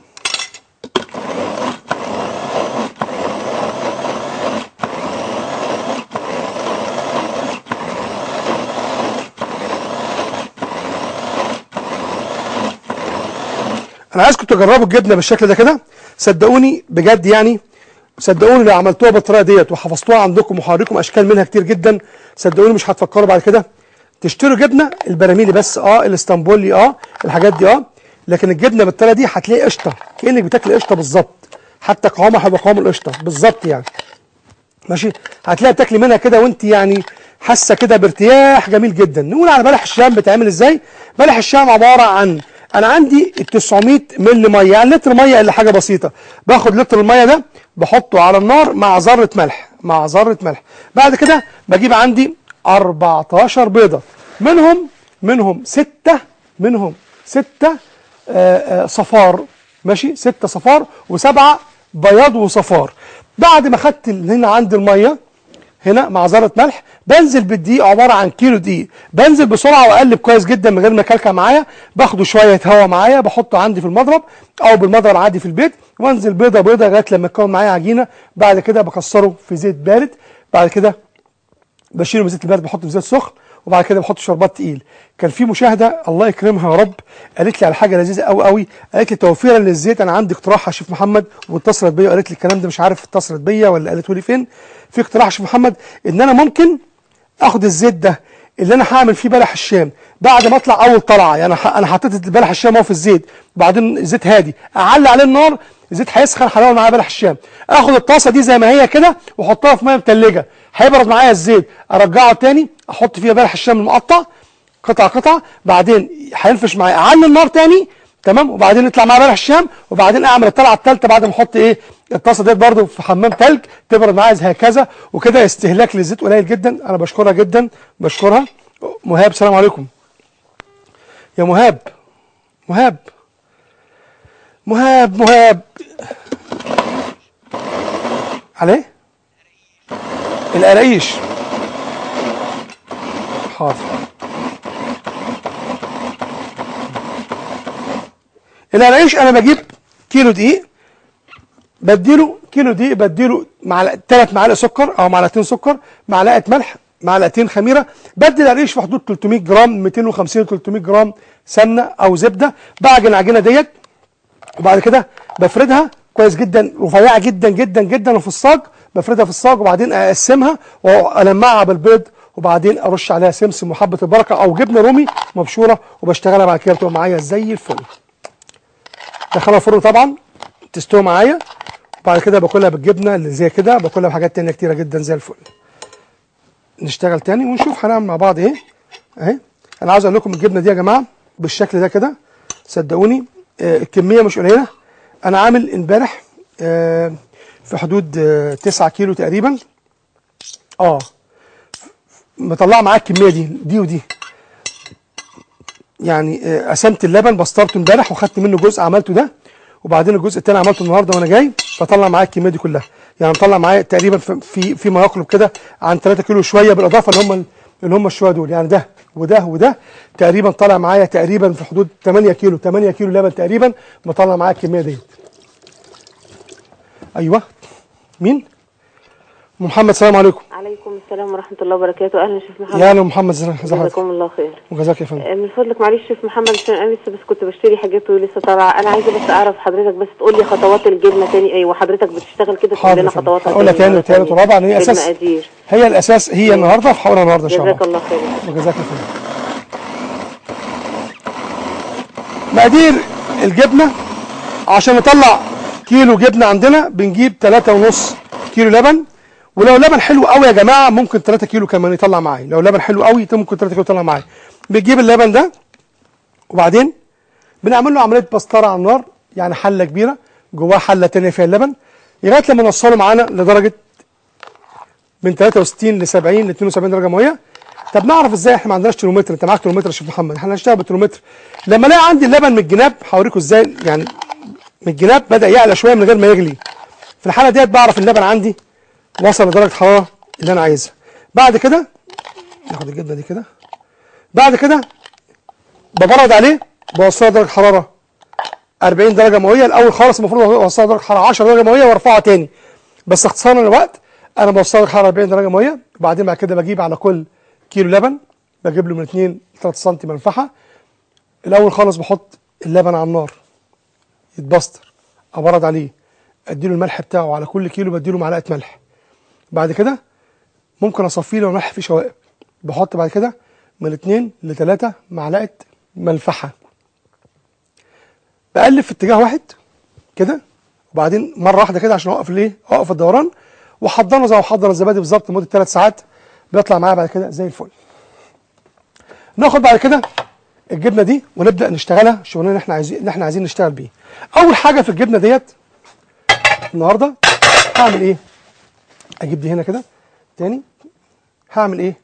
انا عايزكم تجربوا الجبنه بالشكل ده كده، صدقوني بجد يعني، صدقوني لو عملتوها بالطريقه ديت وحفظتوها عندكم وهوريكم اشكال منها كتير جدا، صدقوني مش هتفكروا بعد كده تشتروا جبنه البراميلي بس، اه الاسطنبولي اه الحاجات دي اه، لكن الجبنه بالطريقه دي هتلاقي قشطه كانك بتاكل قشطه بالظبط، حتى قوامها هيبقى قوام القشطه بالظبط يعني، ماشي. هتلاقي بتاكلي منها كده وانت يعني حاسه كده بارتياح جميل جدا. نقول على بلح الشام بيتعمل ازاي. بلح الشام عباره عن انا عندي ال تسعمية مللي ميه، يعني لتر ميه الا حاجه بسيطه، باخد لتر الميه ده بحطه على النار مع ذره ملح مع ذره ملح، بعد كده بجيب عندي اربعتاشر بيضه، منهم منهم ستة منهم ستة آآ آآ صفار، ماشي، ستة صفار وسبعة بياض وصفار. بعد ما خدت هنا عندي الميه هنا مع ذره ملح. بنزل بالدقيق عباره عن كيلو دقيق، بنزل بسرعه واقلب كويس جدا من غير ما يكلكع معايا، باخده شويه هواء معايا بحطه عندي في المضرب او بالمضرب عادي في البيت، وانزل بيضه بيضه لغايه لما يتكون معايا عجينه. بعد كده بكسره في زيت بارد، بعد كده بشيله من الزيت البارد بحطه في زيت سخن، وبعد كده بحط شربات تقيل. كان في مشاهده الله يكرمها يا رب قالت لي على حاجه لذيذه قوي قوي، قالت لي توفيرا للزيت انا عندي اقتراح يا شيف محمد، واتصلت بيا وقالت لي الكلام ده، مش عارف اتصلت بيا ولا قالته لي فين. في اقتراح يا شيف محمد ان انا ممكن اخد الزيت ده اللي انا هعمل فيه بلح الشام بعد ما اطلع اول طلعه، يعني انا حطيت بلح الشام اهو في الزيت، وبعدين الزيت هادي اعلي عليه النار، الزيت هيسخن هلاقي معايا بلح الشام، اخد الطاسه دي زي ما هي كده واحطها في ميه متلجه، هيبرد معايا الزيت، ارجعه تاني احط فيها بلح الشام المقطع قطعه قطعه، بعدين هينفش معايا، اعلي النار تاني تمام، وبعدين يطلع معايا بلح الشام، وبعدين اعمل الطلعه الثالثه بعد ما احط ايه الطاسه ديت برده في حمام ثلج تبرد معايا هكذا، وكده استهلاك للزيت قليل جدا. انا بشكرها جدا بشكرها. مهاب السلام عليكم يا مهاب. مهاب مهاب مهاب عليه القراقيش. حاضر. القراقيش انا بجيب كيلو دقيق، بديله كيلو دقيق بديله معلقه ثلاث معالق سكر او معلقتين سكر، معلقه ملح، معلقتين خميره، بدي القراقيش في حدود ثلاثمية جرام مئتين وخمسين ثلاثمية جرام سمنه او زبده. بعجن العجينه ديت وبعد كده بفردها كويس جدا رفيعه جدا جدا جدا وفي الصاج، بفردها في الصاج وبعدين اقسمها والمعها بالبيض، وبعدين ارش عليها سمسم وحبه البركه او جبنه رومي مبشوره، وبشتغلها بعد كده بتبقى معايا زي الفل. دخلها الفرن طبعا تستوي معايا، وبعد كده باكلها بالجبنه اللي زي كده، باكلها بحاجات تانيه كتيره جدا زي الفل. نشتغل تاني ونشوف هنعمل مع بعض ايه. اهي انا عاوز اقول لكم الجبنه دي يا جماعه بالشكل ده كده، صدقوني آه الكميه مش قليله. انا عامل امبارح آه في حدود آه تسعة كيلو تقريبا، اه مطلعه معايا الكميه دي دي ودي، يعني آه قسمت اللبن بسطرته امبارح وخدت منه جزء عملته ده، وبعدين الجزء الثاني عملته النهارده وانا جاي، فطلع معايا الكميه دي كلها، يعني مطلع معايا تقريبا في فيما يقرب كده عن ثلاثة كيلو شويه، بالاضافه اللي هم اللي هم الشويه دول، يعني ده وده وده تقريبا طالع معايا تقريبا في حدود ثمانية كيلو ثمانية كيلو لبن تقريبا مطلع معايا الكميه ديت. ايوه مين؟ محمد السلام عليكم. عليكم السلام ورحمه الله وبركاته. اهلا شيف محمد. يا اهلا محمد، ازي حضرتك؟ جزاكم الله خير. وجزاك يا فندم. من فضلك معلش شيف محمد عشان انا لسه بس كنت بشتري حاجات ولسه طالعه، انا عايزه بس اعرف حضرتك بس تقول لي خطوات الجبنه تاني. ايوه حضرتك بشتغل كده تقول لنا خطواتها. هقول لك تاني وتالت ورابع، هي اساس المقادير. هي الاساس هي النهارده، هحاولها النهارده ان شاء الله. جزاك الله خير. وجزاك يا فندم. مقادير الجبنه عشان نطلع كيلو جبنه عندنا بنجيب ثلاثة ونص كيلو لبن، ولو لبن حلو قوي يا جماعه ممكن ثلاثة كيلو كمان يطلع معايا، لو لبن حلو قوي ممكن ثلاثة كيلو يطلع معايا. بتجيب اللبن ده وبعدين بنعمل له عمليه بسطره على النار، يعني حله كبيره جواها حله ثانيه فيها اللبن لغايه لما نوصله معانا لدرجه من ثلاثة وستين ل سبعين ل اثنين وسبعين درجه مئويه. طب نعرف ازاي؟ احنا ما عندناش ترمومتر، انت معاك ترمومتر يا شيخ محمد؟ احنا هنشتغل بالترمومتر. لما الاقي عندي اللبن من الجناب هوريكم ازاي، يعني من الجناب بدا يعلى شويه من غير ما يغلي، في الحاله ديت بعرف اللبن عندي وصل لدرجه حراره اللي انا عايزها. بعد كده ناخد الجبنه دي كده، بعد كده ببرد عليه بوصله درجه حراره أربعين درجه مئويه. الاول خالص المفروض اوصله درجه حراره عشرة درجه مئويه وارفعها تاني، بس اختصارا للوقت انا بوصله درجه حراره أربعين درجه مئويه. وبعدين بعد كده بجيب على كل كيلو لبن بجيب له من اتنين ل ثلاثة سم منفعه. الاول خالص بحط اللبن على النار يتبستر، ابرد عليه، اديله الملح بتاعه، على كل كيلو بديله معلقه ملح. بعد كده ممكن اصفيه لو الملح فيه شوائب، بحط بعد كده من اتنين ل ثلاثة معلقه ملفحه، بقلب في اتجاه واحد كده، وبعدين مره واحده كده عشان اوقف الايه؟ اوقف الدوران، وحضنه زي ما حضر الزبادي بالظبط لمده ثلاث ساعات، بيطلع معايا بعد كده زي الفل. ناخد بعد كده الجبنه دي ونبدا نشتغلها الشغلانه اللي احنا عايزين اللي احنا عايزين نشتغل بيه. اول حاجه في الجبنه ديت النهارده هعمل ايه؟ اجيب دي هنا كده تاني، هعمل ايه؟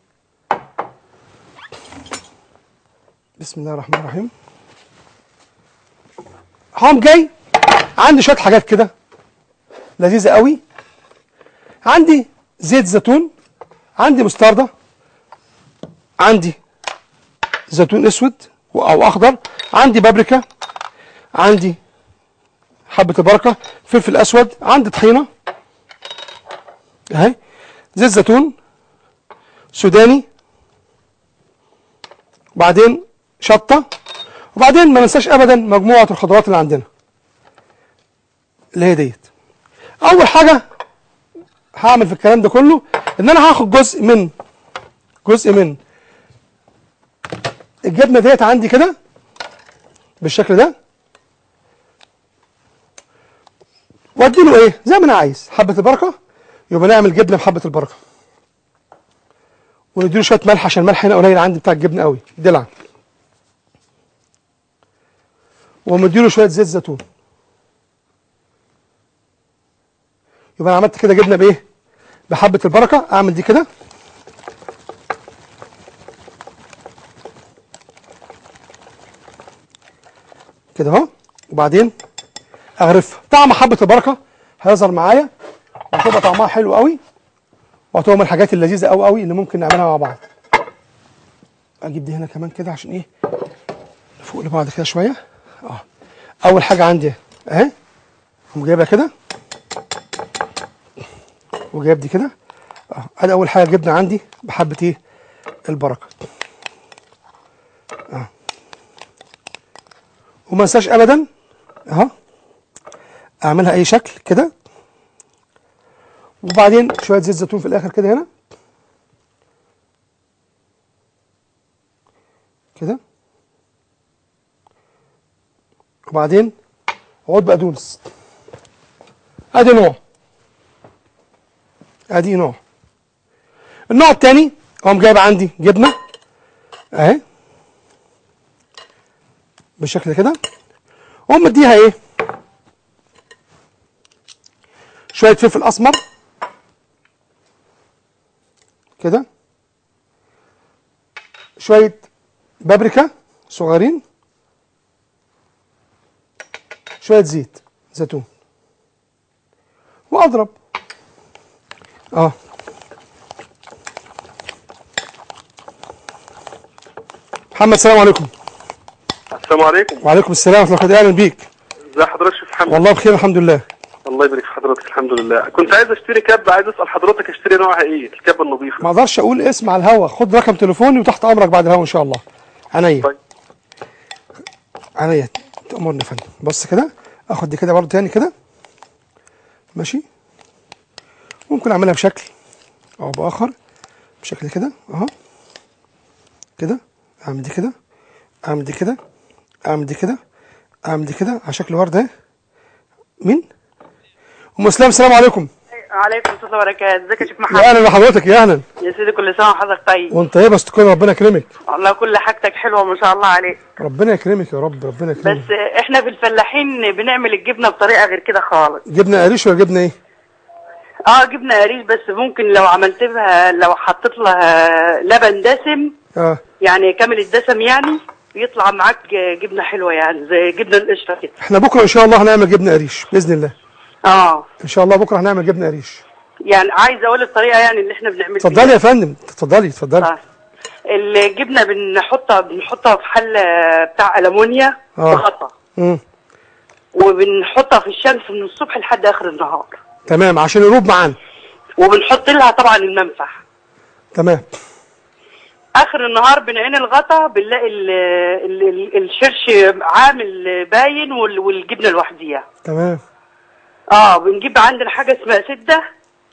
بسم الله الرحمن الرحيم. هقوم جاي عندي شويه حاجات كده لذيذه قوي. عندي زيت زيتون عندي مستردة، عندي زيتون اسود او اخضر، عندي بابريكا، عندي حبة البركة، فلفل اسود، عندي طحينة اهي، زيت زيتون سوداني، وبعدين شطة، وبعدين ما ننساش ابدا مجموعة الخضروات اللي عندنا اللي هي ديت. اول حاجة هعمل في الكلام ده كله ان انا هاخد جزء من جزء من الجبنة ديت عندي كده بالشكل ده، واديله ايه زي ما انا عايز، حبة البركة، يبقى نعمل جبنة بحبة البركة، ونديله شوية ملح عشان الملح هنا قليل عندي بتاع الجبنة قوي دلع، ومديله شوية زيت زيتون، يبقى انا عملت كده جبنة بايه؟ بحبة البركة. اعمل دي كده كده اهو، وبعدين اغرفها. طعم حبة البركة هيظهر معايا وهتبقى طعمها حلو قوي، وهتبقى من الحاجات اللذيذة قوي قوي اللي ممكن نعملها مع بعض. اجيب دي هنا كمان كده عشان ايه نفوق لبعض كده شوية. اه اول حاجة عندي اهي، قوم جايبها كده وجايب دي كده. اه ادي اول حاجة جبنة عندي بحبة ايه البركة. اه وما انساش ابدا اهو اعملها اي شكل كده، وبعدين شويه زيت زيتون في الاخر كده هنا كده، وبعدين عود بقدونس. ادي نوع، ادي نوع. النوع الثاني اقوم جايب عندي جبنه اهي بالشكل كده، واقوم مديها ايه شويه فلفل اسمر كده، شويه بابريكا صغيرين، شويه زيت زيتون، واضرب اه محمد السلام عليكم. السلام عليكم. وعليكم السلام ورحمه الله. اهلا بيك. ازي حضرتك يا محمد؟ والله بخير الحمد لله. الله يبارك في حضرتك. الحمد لله. كنت عايز اشتري كاب، عايز اسال حضرتك اشتري نوعها ايه الكاب النظيفه؟ ما اقدرش اقول اسم على الهوا، خد رقم تليفوني وتحت امرك بعد الهوا ان شاء الله. عينيا. طيب عينيا تأمرني يا فندم. بص كده اخد دي كده برضه تاني كده ماشي، ممكن اعملها بشكل او باخر بشكل كده اهو كده، اعمل دي كده، اعمل دي كده، اعمل دي كده، اعمل دي كده على شكل ورده. مين؟ ام اسلام السلام عليكم. وعليكم السلام وبركاته. ازيك يا شيخ محمد؟ يا اهلا بحضرتك. يا اهلا يا سيدي، كل سنه وحضرتك طيب. وانت طيب بس تكون ربنا يكرمك. والله كل حاجتك حلوه ما شاء الله عليك. ربنا يكرمك يا رب، ربنا يكرمك. بس احنا في الفلاحين بنعمل الجبنه بطريقه غير كده خالص. جبنه قريش ولا جبنه ايه؟ اه جبنه قريش، بس ممكن لو عملت لها، لو حطيت لها لبن دسم اه يعني كامل الدسم، يعني بيطلع معاك جبنه حلوه يعني زي جبنه القشطه كده. احنا بكره ان شاء الله هنعمل جبنه قريش باذن الله. اه ان شاء الله بكره هنعمل جبنه قريش. يعني عايز اقول الطريقه يعني اللي احنا بنعمل اتفضلي بيها. يا فندم، اتفضلي اتفضلي. آه. الجبنه بنحطها بنحطها في حله بتاع المونيا اه بغطا، امم وبنحطها في الشمس من الصبح لحد اخر النهار. تمام عشان يروب معانا. وبنحط لها طبعا المنفح. تمام. اخر النهار بنعين الغطا بنلاقي ال ال ال الشرش عامل باين وال- والجبنه لوحديها. تمام. اه بنجيب عندنا حاجه اسمها سده،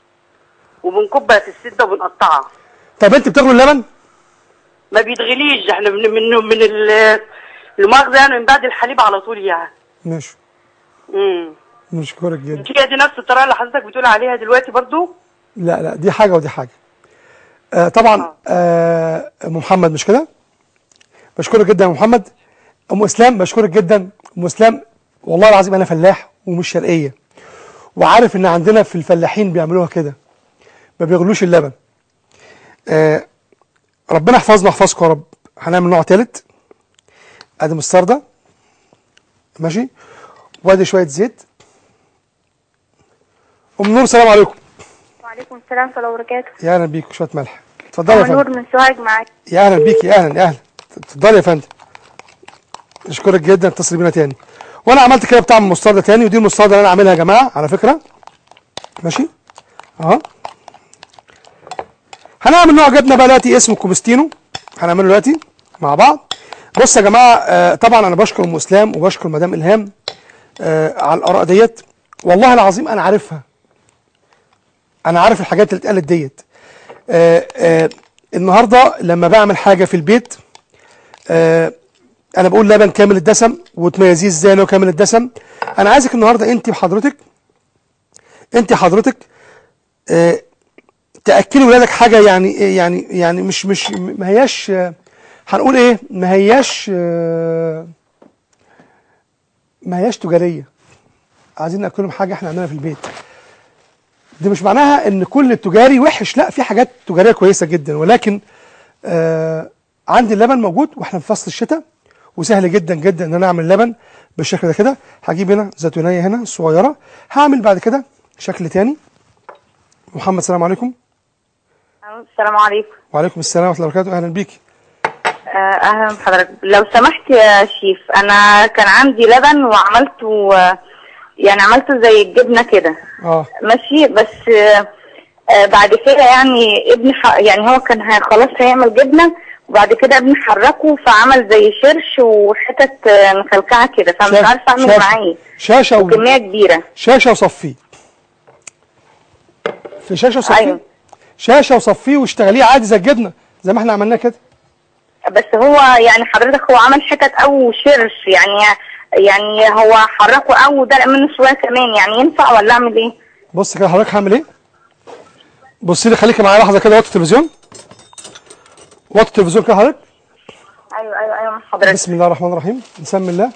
وبنكبها في السده وبنقطعها. طب انت بتغلوا اللبن؟ ما بيتغليش، احنا من من من ال- المؤاخذه يعني من بعد الحليب على طول يعني. ماشي. امم مشكورك جدا. هي دي نفس الطريقه اللي حضرتك بتقول عليها دلوقتي برضو؟ لا لا دي حاجه ودي حاجه. آه طبعا آه ام محمد مش كده؟ بشكرك جدا يا محمد. ام اسلام بشكرك جدا. ام اسلام والله العظيم انا فلاح ومش شرقيه، وعارف ان عندنا في الفلاحين بيعملوها كده، ما بيغلوش اللبن. آه ربنا يحفظنا ويحفظكم يا رب. هنعمل نوع ثالث. ادي مستردة ماشي، وادي شويه زيت. ام نور السلام عليكم. وعليكم وعليكم السلام ورحمة الله وبركاته. يا اهلا بيك وشويه ملح. اتفضلي يا فندم. نور من سوهاج معاك. يا اهلا بيك يا اهلا يا اهلا. اتفضلي يا فندم. اشكرك جدا، اتصلي بينا تاني. وانا عملت كده بطعم المستردة تاني، ودي المستردة اللي انا عاملها يا جماعه على فكره. ماشي اهو. هنعمل نوع جبنه بقى دلوقتي اسمه كومستينو، هنعمله دلوقتي مع بعض. بص يا جماعه، آه طبعا انا بشكر ام اسلام وبشكر مدام الهام آه على الاراء ديت. والله العظيم انا عارفها، انا عارف الحاجات اللي اتقالت ديت. آه آه النهارده لما بعمل حاجه في البيت، آه انا بقول لبن كامل الدسم، وتميزيه ازاي لو كامل الدسم. انا عايزك النهارده انت وحضرتك انت حضرتك آه تاكلي ولادك حاجه يعني يعني يعني مش مش ما هياش آه هنقول ايه، ما هياش آه ما هياش تجاريه. عايزين ناكلهم حاجه احنا عندنا في البيت. دي مش معناها ان كل التجاري وحش، لا، في حاجات تجاريه كويسه جدا، ولكن آه عندي اللبن موجود واحنا في فصل الشتاء، وسهل جدا جدا ان انا اعمل لبن بالشكل ده كده. هجيب هنا زيتونيه هنا صغيره، هعمل بعد كده شكل تاني. محمد السلام عليكم. السلام عليكم. وعليكم السلام ورحمه الله وبركاته. اهلا بيكي. اهلا بحضرتك. لو سمحت يا شيف، انا كان عندي لبن وعملته يعني عملته زي الجبنه كده. اه ماشي، بس آه بعد كده يعني ابني يعني هو كان خلاص هيعمل جبنه، وبعد كده ابني حركه فعمل زي شرش وحتت مكلكعه كده، فمش عارفه اعمل معاه ايه. شاشه وكميه و... كبيره. شاشه وصفيه. في شاشه وصفيه. أيوة. شاشه وصفيه واشتغليه عادي زي الجبنه زي ما احنا عملناه كده. بس هو يعني حضرتك هو عمل حتت او شرش، يعني يعني هو حركه او دلق منه شويه كمان، يعني ينفع ولا اعمل ايه؟ بص كده حضرتك هعمل ايه؟ بصي لي، خليكي معايا لحظه كده. وطي التلفزيون، وطي التلفزيون كده حضرتك. ايوه ايوه ايوه حضرتك. بسم الله الرحمن الرحيم، نسمي الله.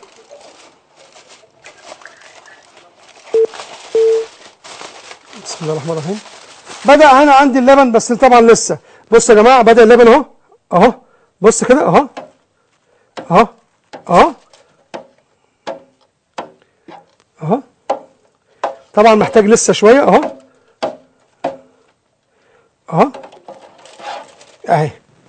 بسم الله الرحمن الرحيم. بدأ هنا عندي اللبن، بس طبعا لسه. بص يا جماعه، بدأ اللبن اهو اهو. بص كده اهو اهو اهو اهو. طبعا محتاج لسه شويه اهو اهو اهي.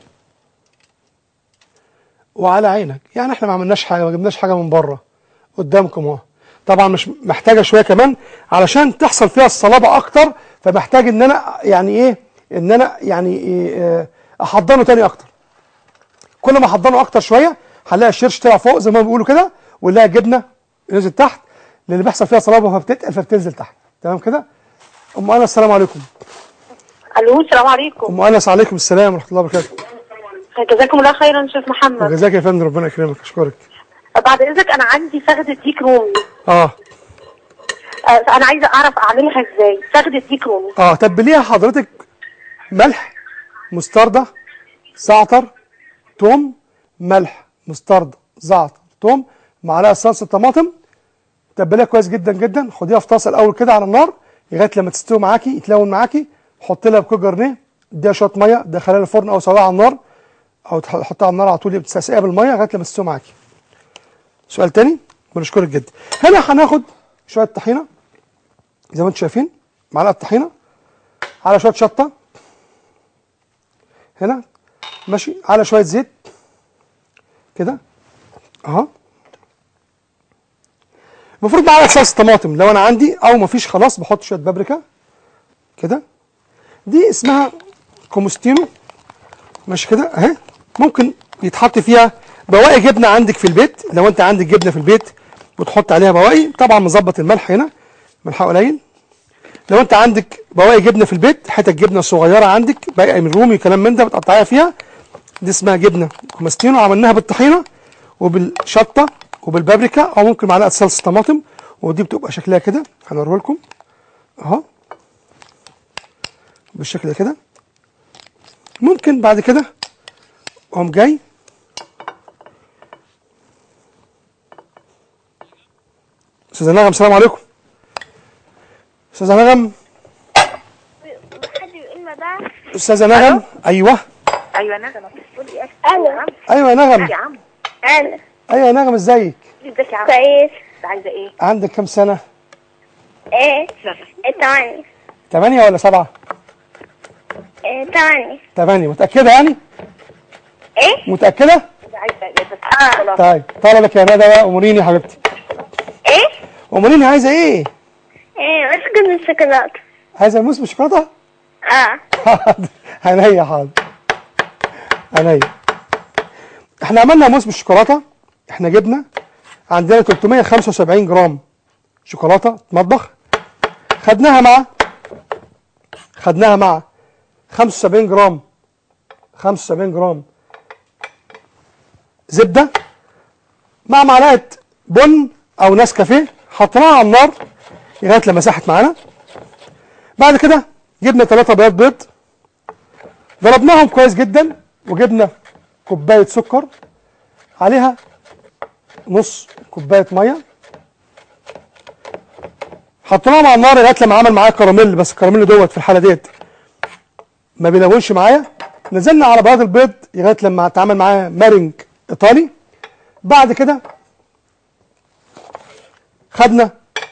وعلى عينك، يعني احنا ما عملناش حاجه، ما جبناش حاجه من بره، قدامكم اهو. طبعا مش محتاجه شويه كمان علشان تحصل فيها الصلابه اكتر، فمحتاج ان انا يعني ايه، ان انا يعني إيه احضنه تاني اكتر. كل ما احضنه اكتر شويه هنلاقي الشرش طلع فوق زي ما بيقولوا كده، ونلاقي الجبنه نزل تحت، لان بيحصل فيها صلابه فبتتقل فبتنزل تحت. تمام كده. ام انس السلام عليكم. الو السلام عليكم. ام انس عليكم السلام ورحمه الله وبركاته. جزاكم الله خيرا شيخ محمد. جزاك يا فندم، ربنا يكرمك. اشكرك. بعد اذنك انا عندي فخده ديك رومي. اه انا عايزه اعرف اعملها ازاي فخده ديك رومي. اه تبليها حضرتك ملح، مستردة، زعتر، توم، ملح، مستردة، زعتر، توم، معلقه صلصه طماطم. تبليها كويس جدا جدا. خديها في طاسه الاول كده على النار لغايه لما تستوي معاكي، يتلون معاكي. حط لها بكوب جرنيه، اديها شويه ميه، دخلها الفرن او سويها على النار، او تحطها على النار على طول، بتسقيها بالميه لغايه لما تستوي معاكي. سؤال تاني. بنشكرك جدا. هنا هناخد شويه طحينه زي ما انتم شايفين، معلقه طحينه على شويه شطه هنا، ماشي، على شويه زيت كده اهو. المفروض معلقه صلصه طماطم لو انا عندي، او مفيش خلاص بحط شويه بابريكا كده. دي اسمها كومستينو، ماشي كده اهي. ممكن يتحط فيها بواقي جبنه عندك في البيت، لو انت عندك جبنه في البيت وتحط عليها بواقي. طبعا مظبط الملح هنا، ملحها قليل. لو انت عندك بواقي جبنه في البيت، حتت جبنه صغيره عندك باقي من رومي كلام من ده، بتقطعيها فيها. دي اسمها جبنه كومستينو، عملناها بالطحينه وبالشطه وبالبابريكا، او ممكن معلقه صلصه طماطم، ودي بتبقى شكلها كده. هنوريه لكم اهو بالشكل ده كده. ممكن بعد كده اقوم جاي استاذه نغم السلام عليكم. استاذه نغم. استاذه نغم. ايوه ايوه نغم. ايوه ايوه يا نغم. يا عم انا ايوه يا نغم، ازيك؟ ازيك يا عم؟ كويس. عايزه ايه؟ عندك كام سنه؟ ايه ثمانية. ثمانية ولا سبعة؟ إيه تمانية. تمانية متأكدة يعني؟ ايه؟ متأكدة؟ اه. طيب طالع لك يا ندى بقى، اموريني يا حبيبتي. ايه؟ اموريني عايزة ايه؟ ايه مسكن الشوكولاتة. عايزة موس بالشوكولاتة؟ اه. حاضر عينيا حاضر عينيا. احنا عملنا موس بالشوكولاتة. احنا جبنا عندنا تلتمية وخمسة وسبعين جرام شوكولاتة مطبخ، خدناها مع خدناها مع خمسة وسبعين جرام خمسة وسبعين جرام زبدة مع معلقة بن او نسكافيه، حطيناها على النار لغايه لما ساحت معانا. بعد كده جبنا ثلاثة بياض بيض، ضربناهم كويس جدا، وجبنا كوبايه سكر عليها نص كوبايه ميه، حطيناهم على النار لغايه لما عمل معايا كراميل، بس الكراميل دوت في الحاله ديت ما بيلونش معايا. نزلنا على بياض البيض لغايه لما اتعمل معاه مارنج ايطالي. بعد كده خدنا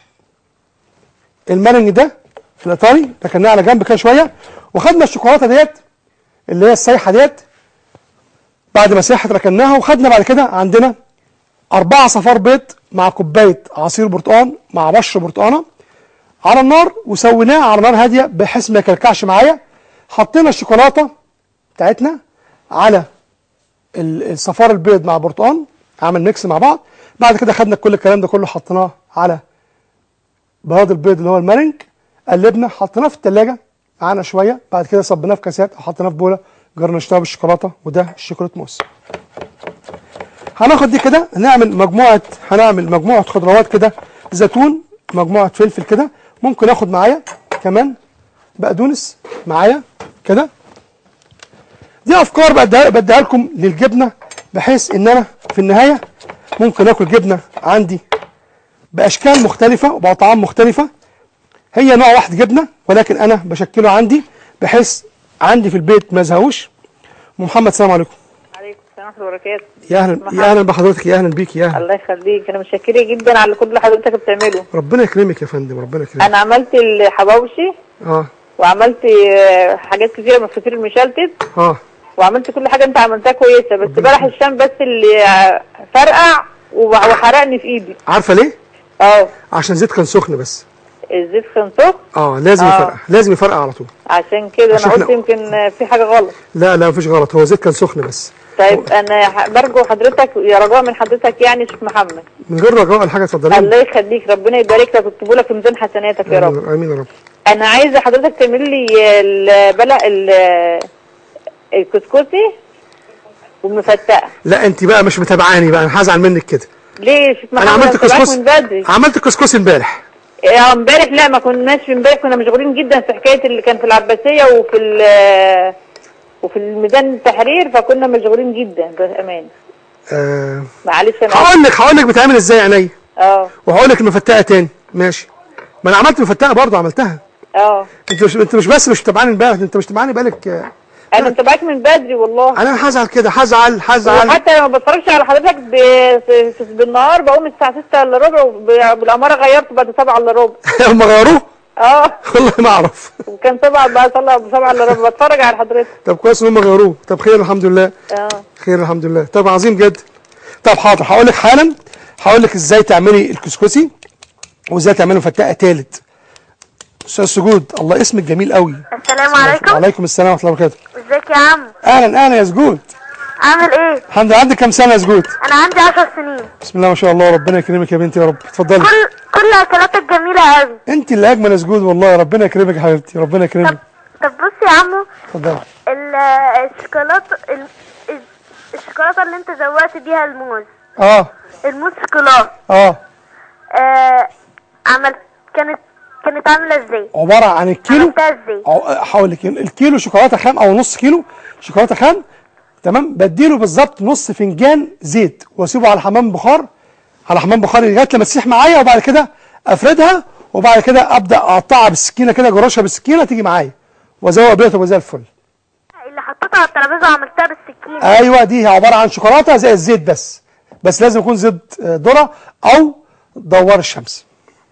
المارنج ده في الايطالي، ركناه على جنب كده شويه، وخدنا الشوكولاته ديت اللي هي السايحه ديت، بعد ما ساحت ركناها. وخدنا بعد كده عندنا أربعة صفار بيض مع كوبايه عصير برتقال مع بشر برتقانه على النار، وسويناها على نار هاديه بحيث ما يكلكعش معايا. حطينا الشوكولاته بتاعتنا على الصفار البيض مع برتقال، عمل ميكس مع بعض. بعد كده خدنا كل الكلام ده كله حطيناه على بياض البيض اللي هو المارنج، قلبنا حطيناه في الثلاجه معانا شويه. بعد كده صبناه في كاسات او حطيناه في بوله جرنشناه بالشوكولاته، وده الشوكولاته موس. هناخد دي كده هنعمل مجموعه هنعمل مجموعه خضروات كده، زيتون، مجموعه فلفل كده، ممكن اخد معايا كمان بقدونس معايا كده. دي افكار بديها بديها لكم للجبنه، بحيث ان انا في النهايه ممكن اكل جبنه عندي باشكال مختلفه وباطعام مختلفه. هي نوع واحد جبنه، ولكن انا بشكله عندي بحيث عندي في البيت ما يزهقوش. ام محمد السلام عليكم. عليكم السلام ورحمه الله وبركاته. يا اهلا يا اهلا بحضرتك، يا اهلا بيك، يا اهلا. الله يخليك، انا متشكره جدا على كل اللي حضرتك بتعمله. ربنا يكرمك يا فندم، ربنا يكرمك. انا عملت الحواوشي اه وعملت حاجات كتيره من الفطير المشلتت اه وعملت كل حاجه انت عملتها كويسه، بس بلح الشام بس اللي فرقع وحرقني في ايدي. عارفه ليه؟ اه عشان الزيت كان سخن. بس الزيت كان سخن. اه لازم آه. يفرقع، لازم يفرقع على طول. عشان كده عشان انا قلت احنا... يمكن في حاجه غلط. لا لا مفيش غلط، هو الزيت كان سخن بس. طيب انا برجو حضرتك يا رجاء من حضرتك يعني شيخ محمد، من غير رجاء الحاجه اتفضلي. الله يخليك، ربنا يبارك لك ويكتبه لك في ميزان حسناتك يا رب. امين يا رب. انا عايزه حضرتك تعمل لي البلق الكسكسي والمفتقه. لا انت بقى مش متابعاني بقى، انا هزعل منك كده. ليه يا شيخ محمد؟ انا عملت كسكسي من بدري. عملت كسكسي امبارح. اه امبارح لا ما كناش في امبارح، كنا مشغولين جدا في حكايه اللي كان في العباسيه وفي وفي الميدان التحرير، فكنا مشغولين جدا بامان. آه معلش انا هقول لك هقول لك بتعمل ازاي عينيا. اه وهقول لك المفتقه تاني ماشي. ما انا عملت مفتقه برضه عملتها. اه انت مش انت مش بس مش متابعاني امبارح، انت مش متابعاني بقالك. انا متابعاك من بدري والله. انا هزعل كده، هزعل هزعل وحتى لما بتفرجش على حضرتك ب... بالنهار بقوم الساعه ستة الا ربع، وبالاماره غيرته بعد سبعة الا ربع. هم غيروه؟ اه والله ما اعرف. وكان سبعة بقى صلى سبعة الا ربع بتفرج على حضرتك. طب كويس ان هم غيروه. طب خير الحمد لله. اه خير الحمد لله. طب عظيم جدا. طب حاضر هقول لك حالا، هقول لك ازاي تعملي الكسكسي وازاي تعملي مفتقه ثالث. استاذ سجود، الله اسمك جميل قوي. السلام عليكم. وعليكم السلام ورحمه الله وبركاته. ازيك يا عم؟ اهلا اهلا يا سجود. عامل ايه؟ الحمد لله. عندك كام سنه يا سجود؟ انا عندي عشر سنين. بسم الله ما شاء الله، ربنا يكرمك يا بنتي يا رب. اتفضلي. كل كل اكلاتك جميله قوي. انت اللي اجمل يا سجود والله، ربنا يكرمك يا حبيبتي، ربنا يكرمك. طب طب بص يا عمو، اتفضلي. الشوكولاته الشوكولاته اللي انت زوقت بيها الموز. اه الموز شوكولاته. اه آه، عمل كانت كانت عامله ازاي؟ عباره عن الكيلو. عملتها ازاي؟ هقول لك الكيلو شوكولاته خام او نص كيلو شوكولاته خام، تمام، بديله بالظبط نص فنجان زيت واسيبه على حمام بخار، على حمام بخار لغايه لما تسيح معايا، وبعد كده افردها، وبعد كده ابدا اقطعها بالسكينه كده، جرشها بالسكينه تيجي معايا، وازوق بيها تبقى زي الفل. اللي حطيتها على الترابيزه وعملتها بالسكينه. ايوه دي هي عباره عن شوكولاته زي الزيت، بس بس لازم يكون زيت ذره او دوار الشمس.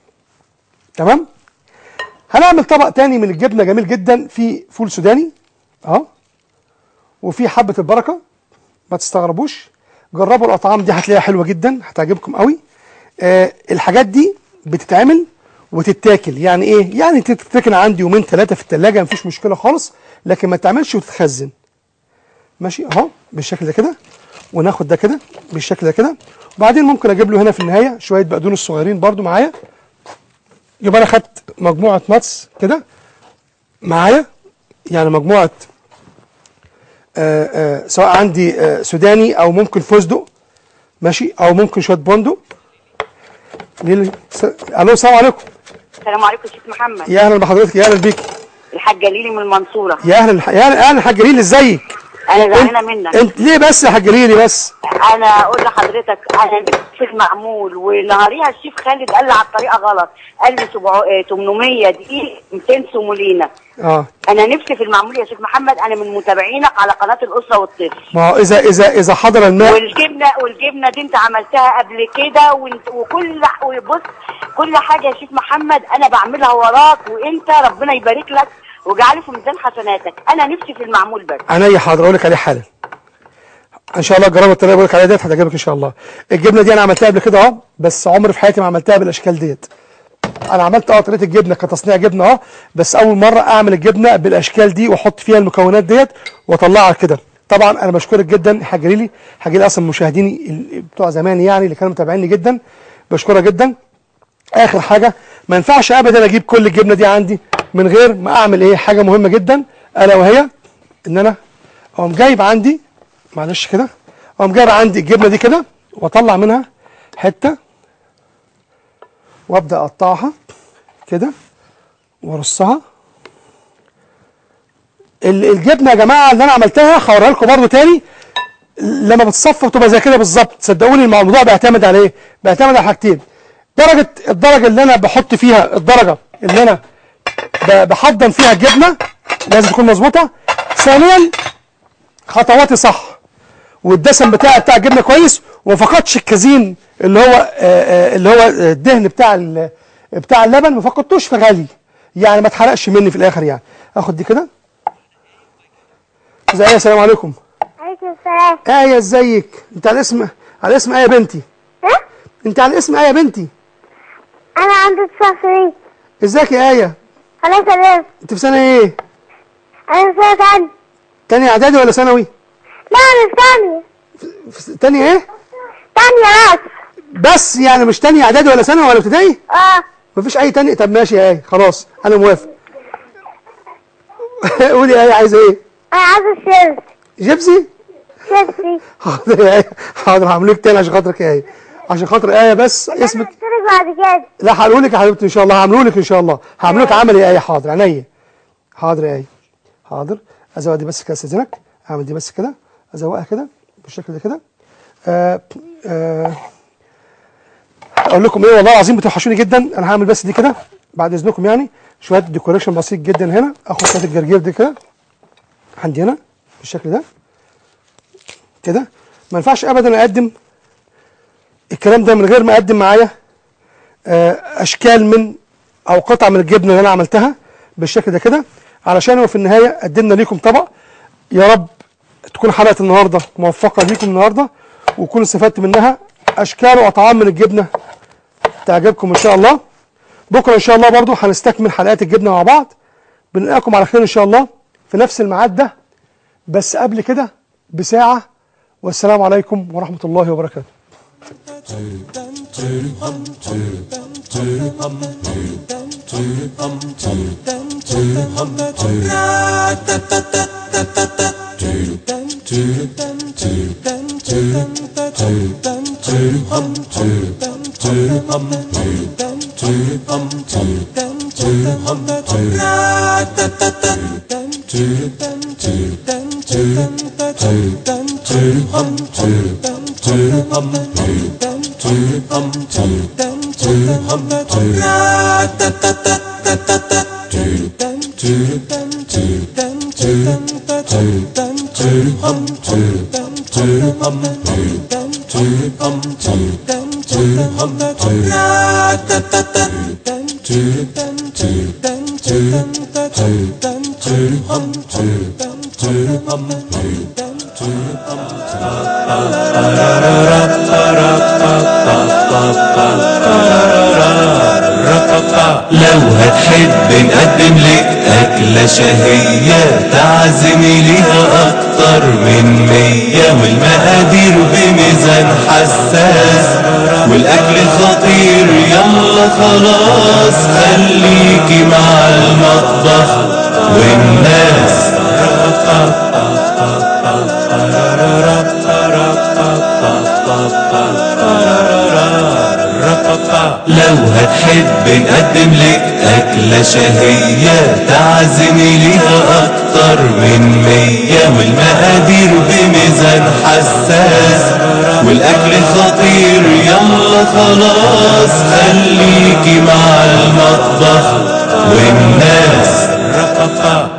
تمام. هنعمل طبق تاني من الجبنه جميل جدا، فيه فول سوداني اهو، وفي حبه البركه، ما تستغربوش، جربوا الاطعام دي هتلاقيها حلوه جدا، هتعجبكم قوي. آه الحاجات دي بتتعمل وتتاكل، يعني ايه؟ يعني تتركن عندي يومين ثلاثه في الثلاجه مفيش مشكله خالص، لكن ما تعملش وتتخزن. ماشي اهو بالشكل ده كده، وناخد ده كده بالشكل ده كده، وبعدين ممكن اجيب له هنا في النهايه شويه بقدونس صغيرين برده معايا. يبقى انا خدت مجموعه نتس كده معايا، يعني مجموعه آآ آآ سواء عندي آآ سوداني او ممكن فستق، ماشي، او ممكن شويه بندق. الو السلام عليكم. السلام عليكم يا شيخ محمد. يا اهلا بحضرتك، يا اهلا بيك. الحاجه ليلي من المنصوره. يا اهلا يا اهلا اهلا حاجه ليلي، ازيك؟ انا زعلانه منك. انت ليه بس يا حاجه ليلي بس؟ انا اقول لحضرتك انا في المعمول، ونهاريها الشيف خالد قال لي على الطريقه غلط، قال لي ثمانمية دقيق مئتين سمولينا. اه انا نفسي في المعمول يا شيخ محمد، انا من متابعينك على قناه الاسره والطفل. ما هو اذا اذا اذا حضر الماء. والجبنه والجبنه دي انت عملتها قبل كده، وانت وكل بص كل حاجه يا شيخ محمد انا بعملها وراك، وانت ربنا يبارك لك وجعله في ميزان حسناتك. انا نفسي في المعمول بس. عينيا حاضر، اقول لك عليه حالا ان شاء الله. جربوا الطريقه اللي بقول لك عليها ديت هتعجبك ان شاء الله. الجبنه دي انا عملتها قبل كده اهو، بس عمري في حياتي ما عملتها بالاشكال ديت. انا عملت اه طريقه الجبنه كتصنيع جبنه اه، بس اول مره اعمل الجبنه بالاشكال دي واحط فيها المكونات ديت واطلعها كده. طبعا انا بشكرك جدا حاجه ليلي، حاجه ليلي اصلا مشاهديني بتوع زمان يعني اللي كانوا متابعيني جدا، بشكرها جدا. اخر حاجه، ما ينفعش ابدا اجيب كل الجبنه دي عندي من غير ما اعمل ايه؟ حاجه مهمه جدا، الا وهي ان انا اقوم جايب عندي، معلش كده، اقوم جايب عندي الجبنه دي كده واطلع منها حته وابدا اقطعها كده وارصها. الجبنه يا جماعه اللي انا عملتها هوريها لكم برده تاني، لما بتصفى بتبقى زي كده بالظبط. صدقوني الموضوع بيعتمد على ايه؟ بيعتمد على حاجتين، درجه الدرجه اللي انا بحط فيها، الدرجه اللي انا بحضن فيها الجبنه لازم تكون مظبوطه. ثانيا خطواتي صح، والدسم بتاع بتاع الجبنه كويس، وما فقدتش الكازين اللي هو آآ آآ اللي هو الدهن بتاع بتاع اللبن، ما فقدتوش في غلي، يعني ما اتحرقش مني في الاخر. يعني اخد دي كده. ازيك؟ السلام عليكم. عليكم السلام. ايه ازيك؟ انت على اسم على اسم ايه يا بنتي؟ ها؟ انت على اسم ايه يا بنتي؟ انا عندي تسع سنين. ازيك يا ايه؟ الله يسلمك. انت في سنه ايه؟ انا في سنه ثانيه. تانية اعدادي ولا ثانوي؟ لا انا في ثانيه. في تانية ايه؟ تانية بس. بس يعني مش تانية اعدادي ولا ثانوي ولا ابتدائي؟ اه. مفيش اي تانية؟ طب ماشي يا ايه، خلاص انا موافق. قولي يا ايه عايزه ايه؟ انا عايزه شيبسي. شيبسي؟ شيبسي. حاضر يا ايه، حاضر هعمل لك تاني عشان خاطرك يا ايه، عشان خاطر ايه بس اسمك. هشترك بعد كده. لا هقول لك يا حبيبتي ان شاء الله، هعمله لك ان شاء الله، هعمل لك عمل يا ايه. حاضر عينيا. حاضر يا ايه، حاضر. ازوق دي بس كده استاذنك، اعمل دي بس كده، ازوقها كده بالشكل ده كده. آه آه اقول لكم ايه، والله العظيم بتوحشوني جدا. انا هعمل بس دي كده بعد اذنكم، يعني شويه ديكوريشن بسيط جدا هنا. اخد شويه الجرجير دي كده عندي هنا بالشكل ده كده. ما ينفعش ابدا اقدم الكلام ده من غير ما اقدم معايا اشكال من او قطع من الجبنه اللي انا عملتها بالشكل ده كده، علشان في النهايه قدمنا ليكم طبق. يا رب تكون حلقه النهارده موفقه ليكم النهارده، وتكونوا استفدتوا منها. اشكال واطعام من الجبنه تعجبكم ان شاء الله. بكره ان شاء الله برضو هنستكمل حلقات الجبنه مع بعض. بنلاقيكم على خير ان شاء الله في نفس الميعاد ده، بس قبل كده بساعه. والسلام عليكم ورحمه الله وبركاته. hum لو هتحب نقدم لك أكلة شهية تعزمي ليها أكتر من مية، والمقادير بميزان حساس والأكل خطير. يلا خلاص خليكي مع المطبخ والناس. لو هتحب نقدم لك أكلة شهية تعزمي ليها أكتر من مية، والمقادير بميزان حساس والأكل خطير. يلا خلاص خليكي مع المطبخ والناس.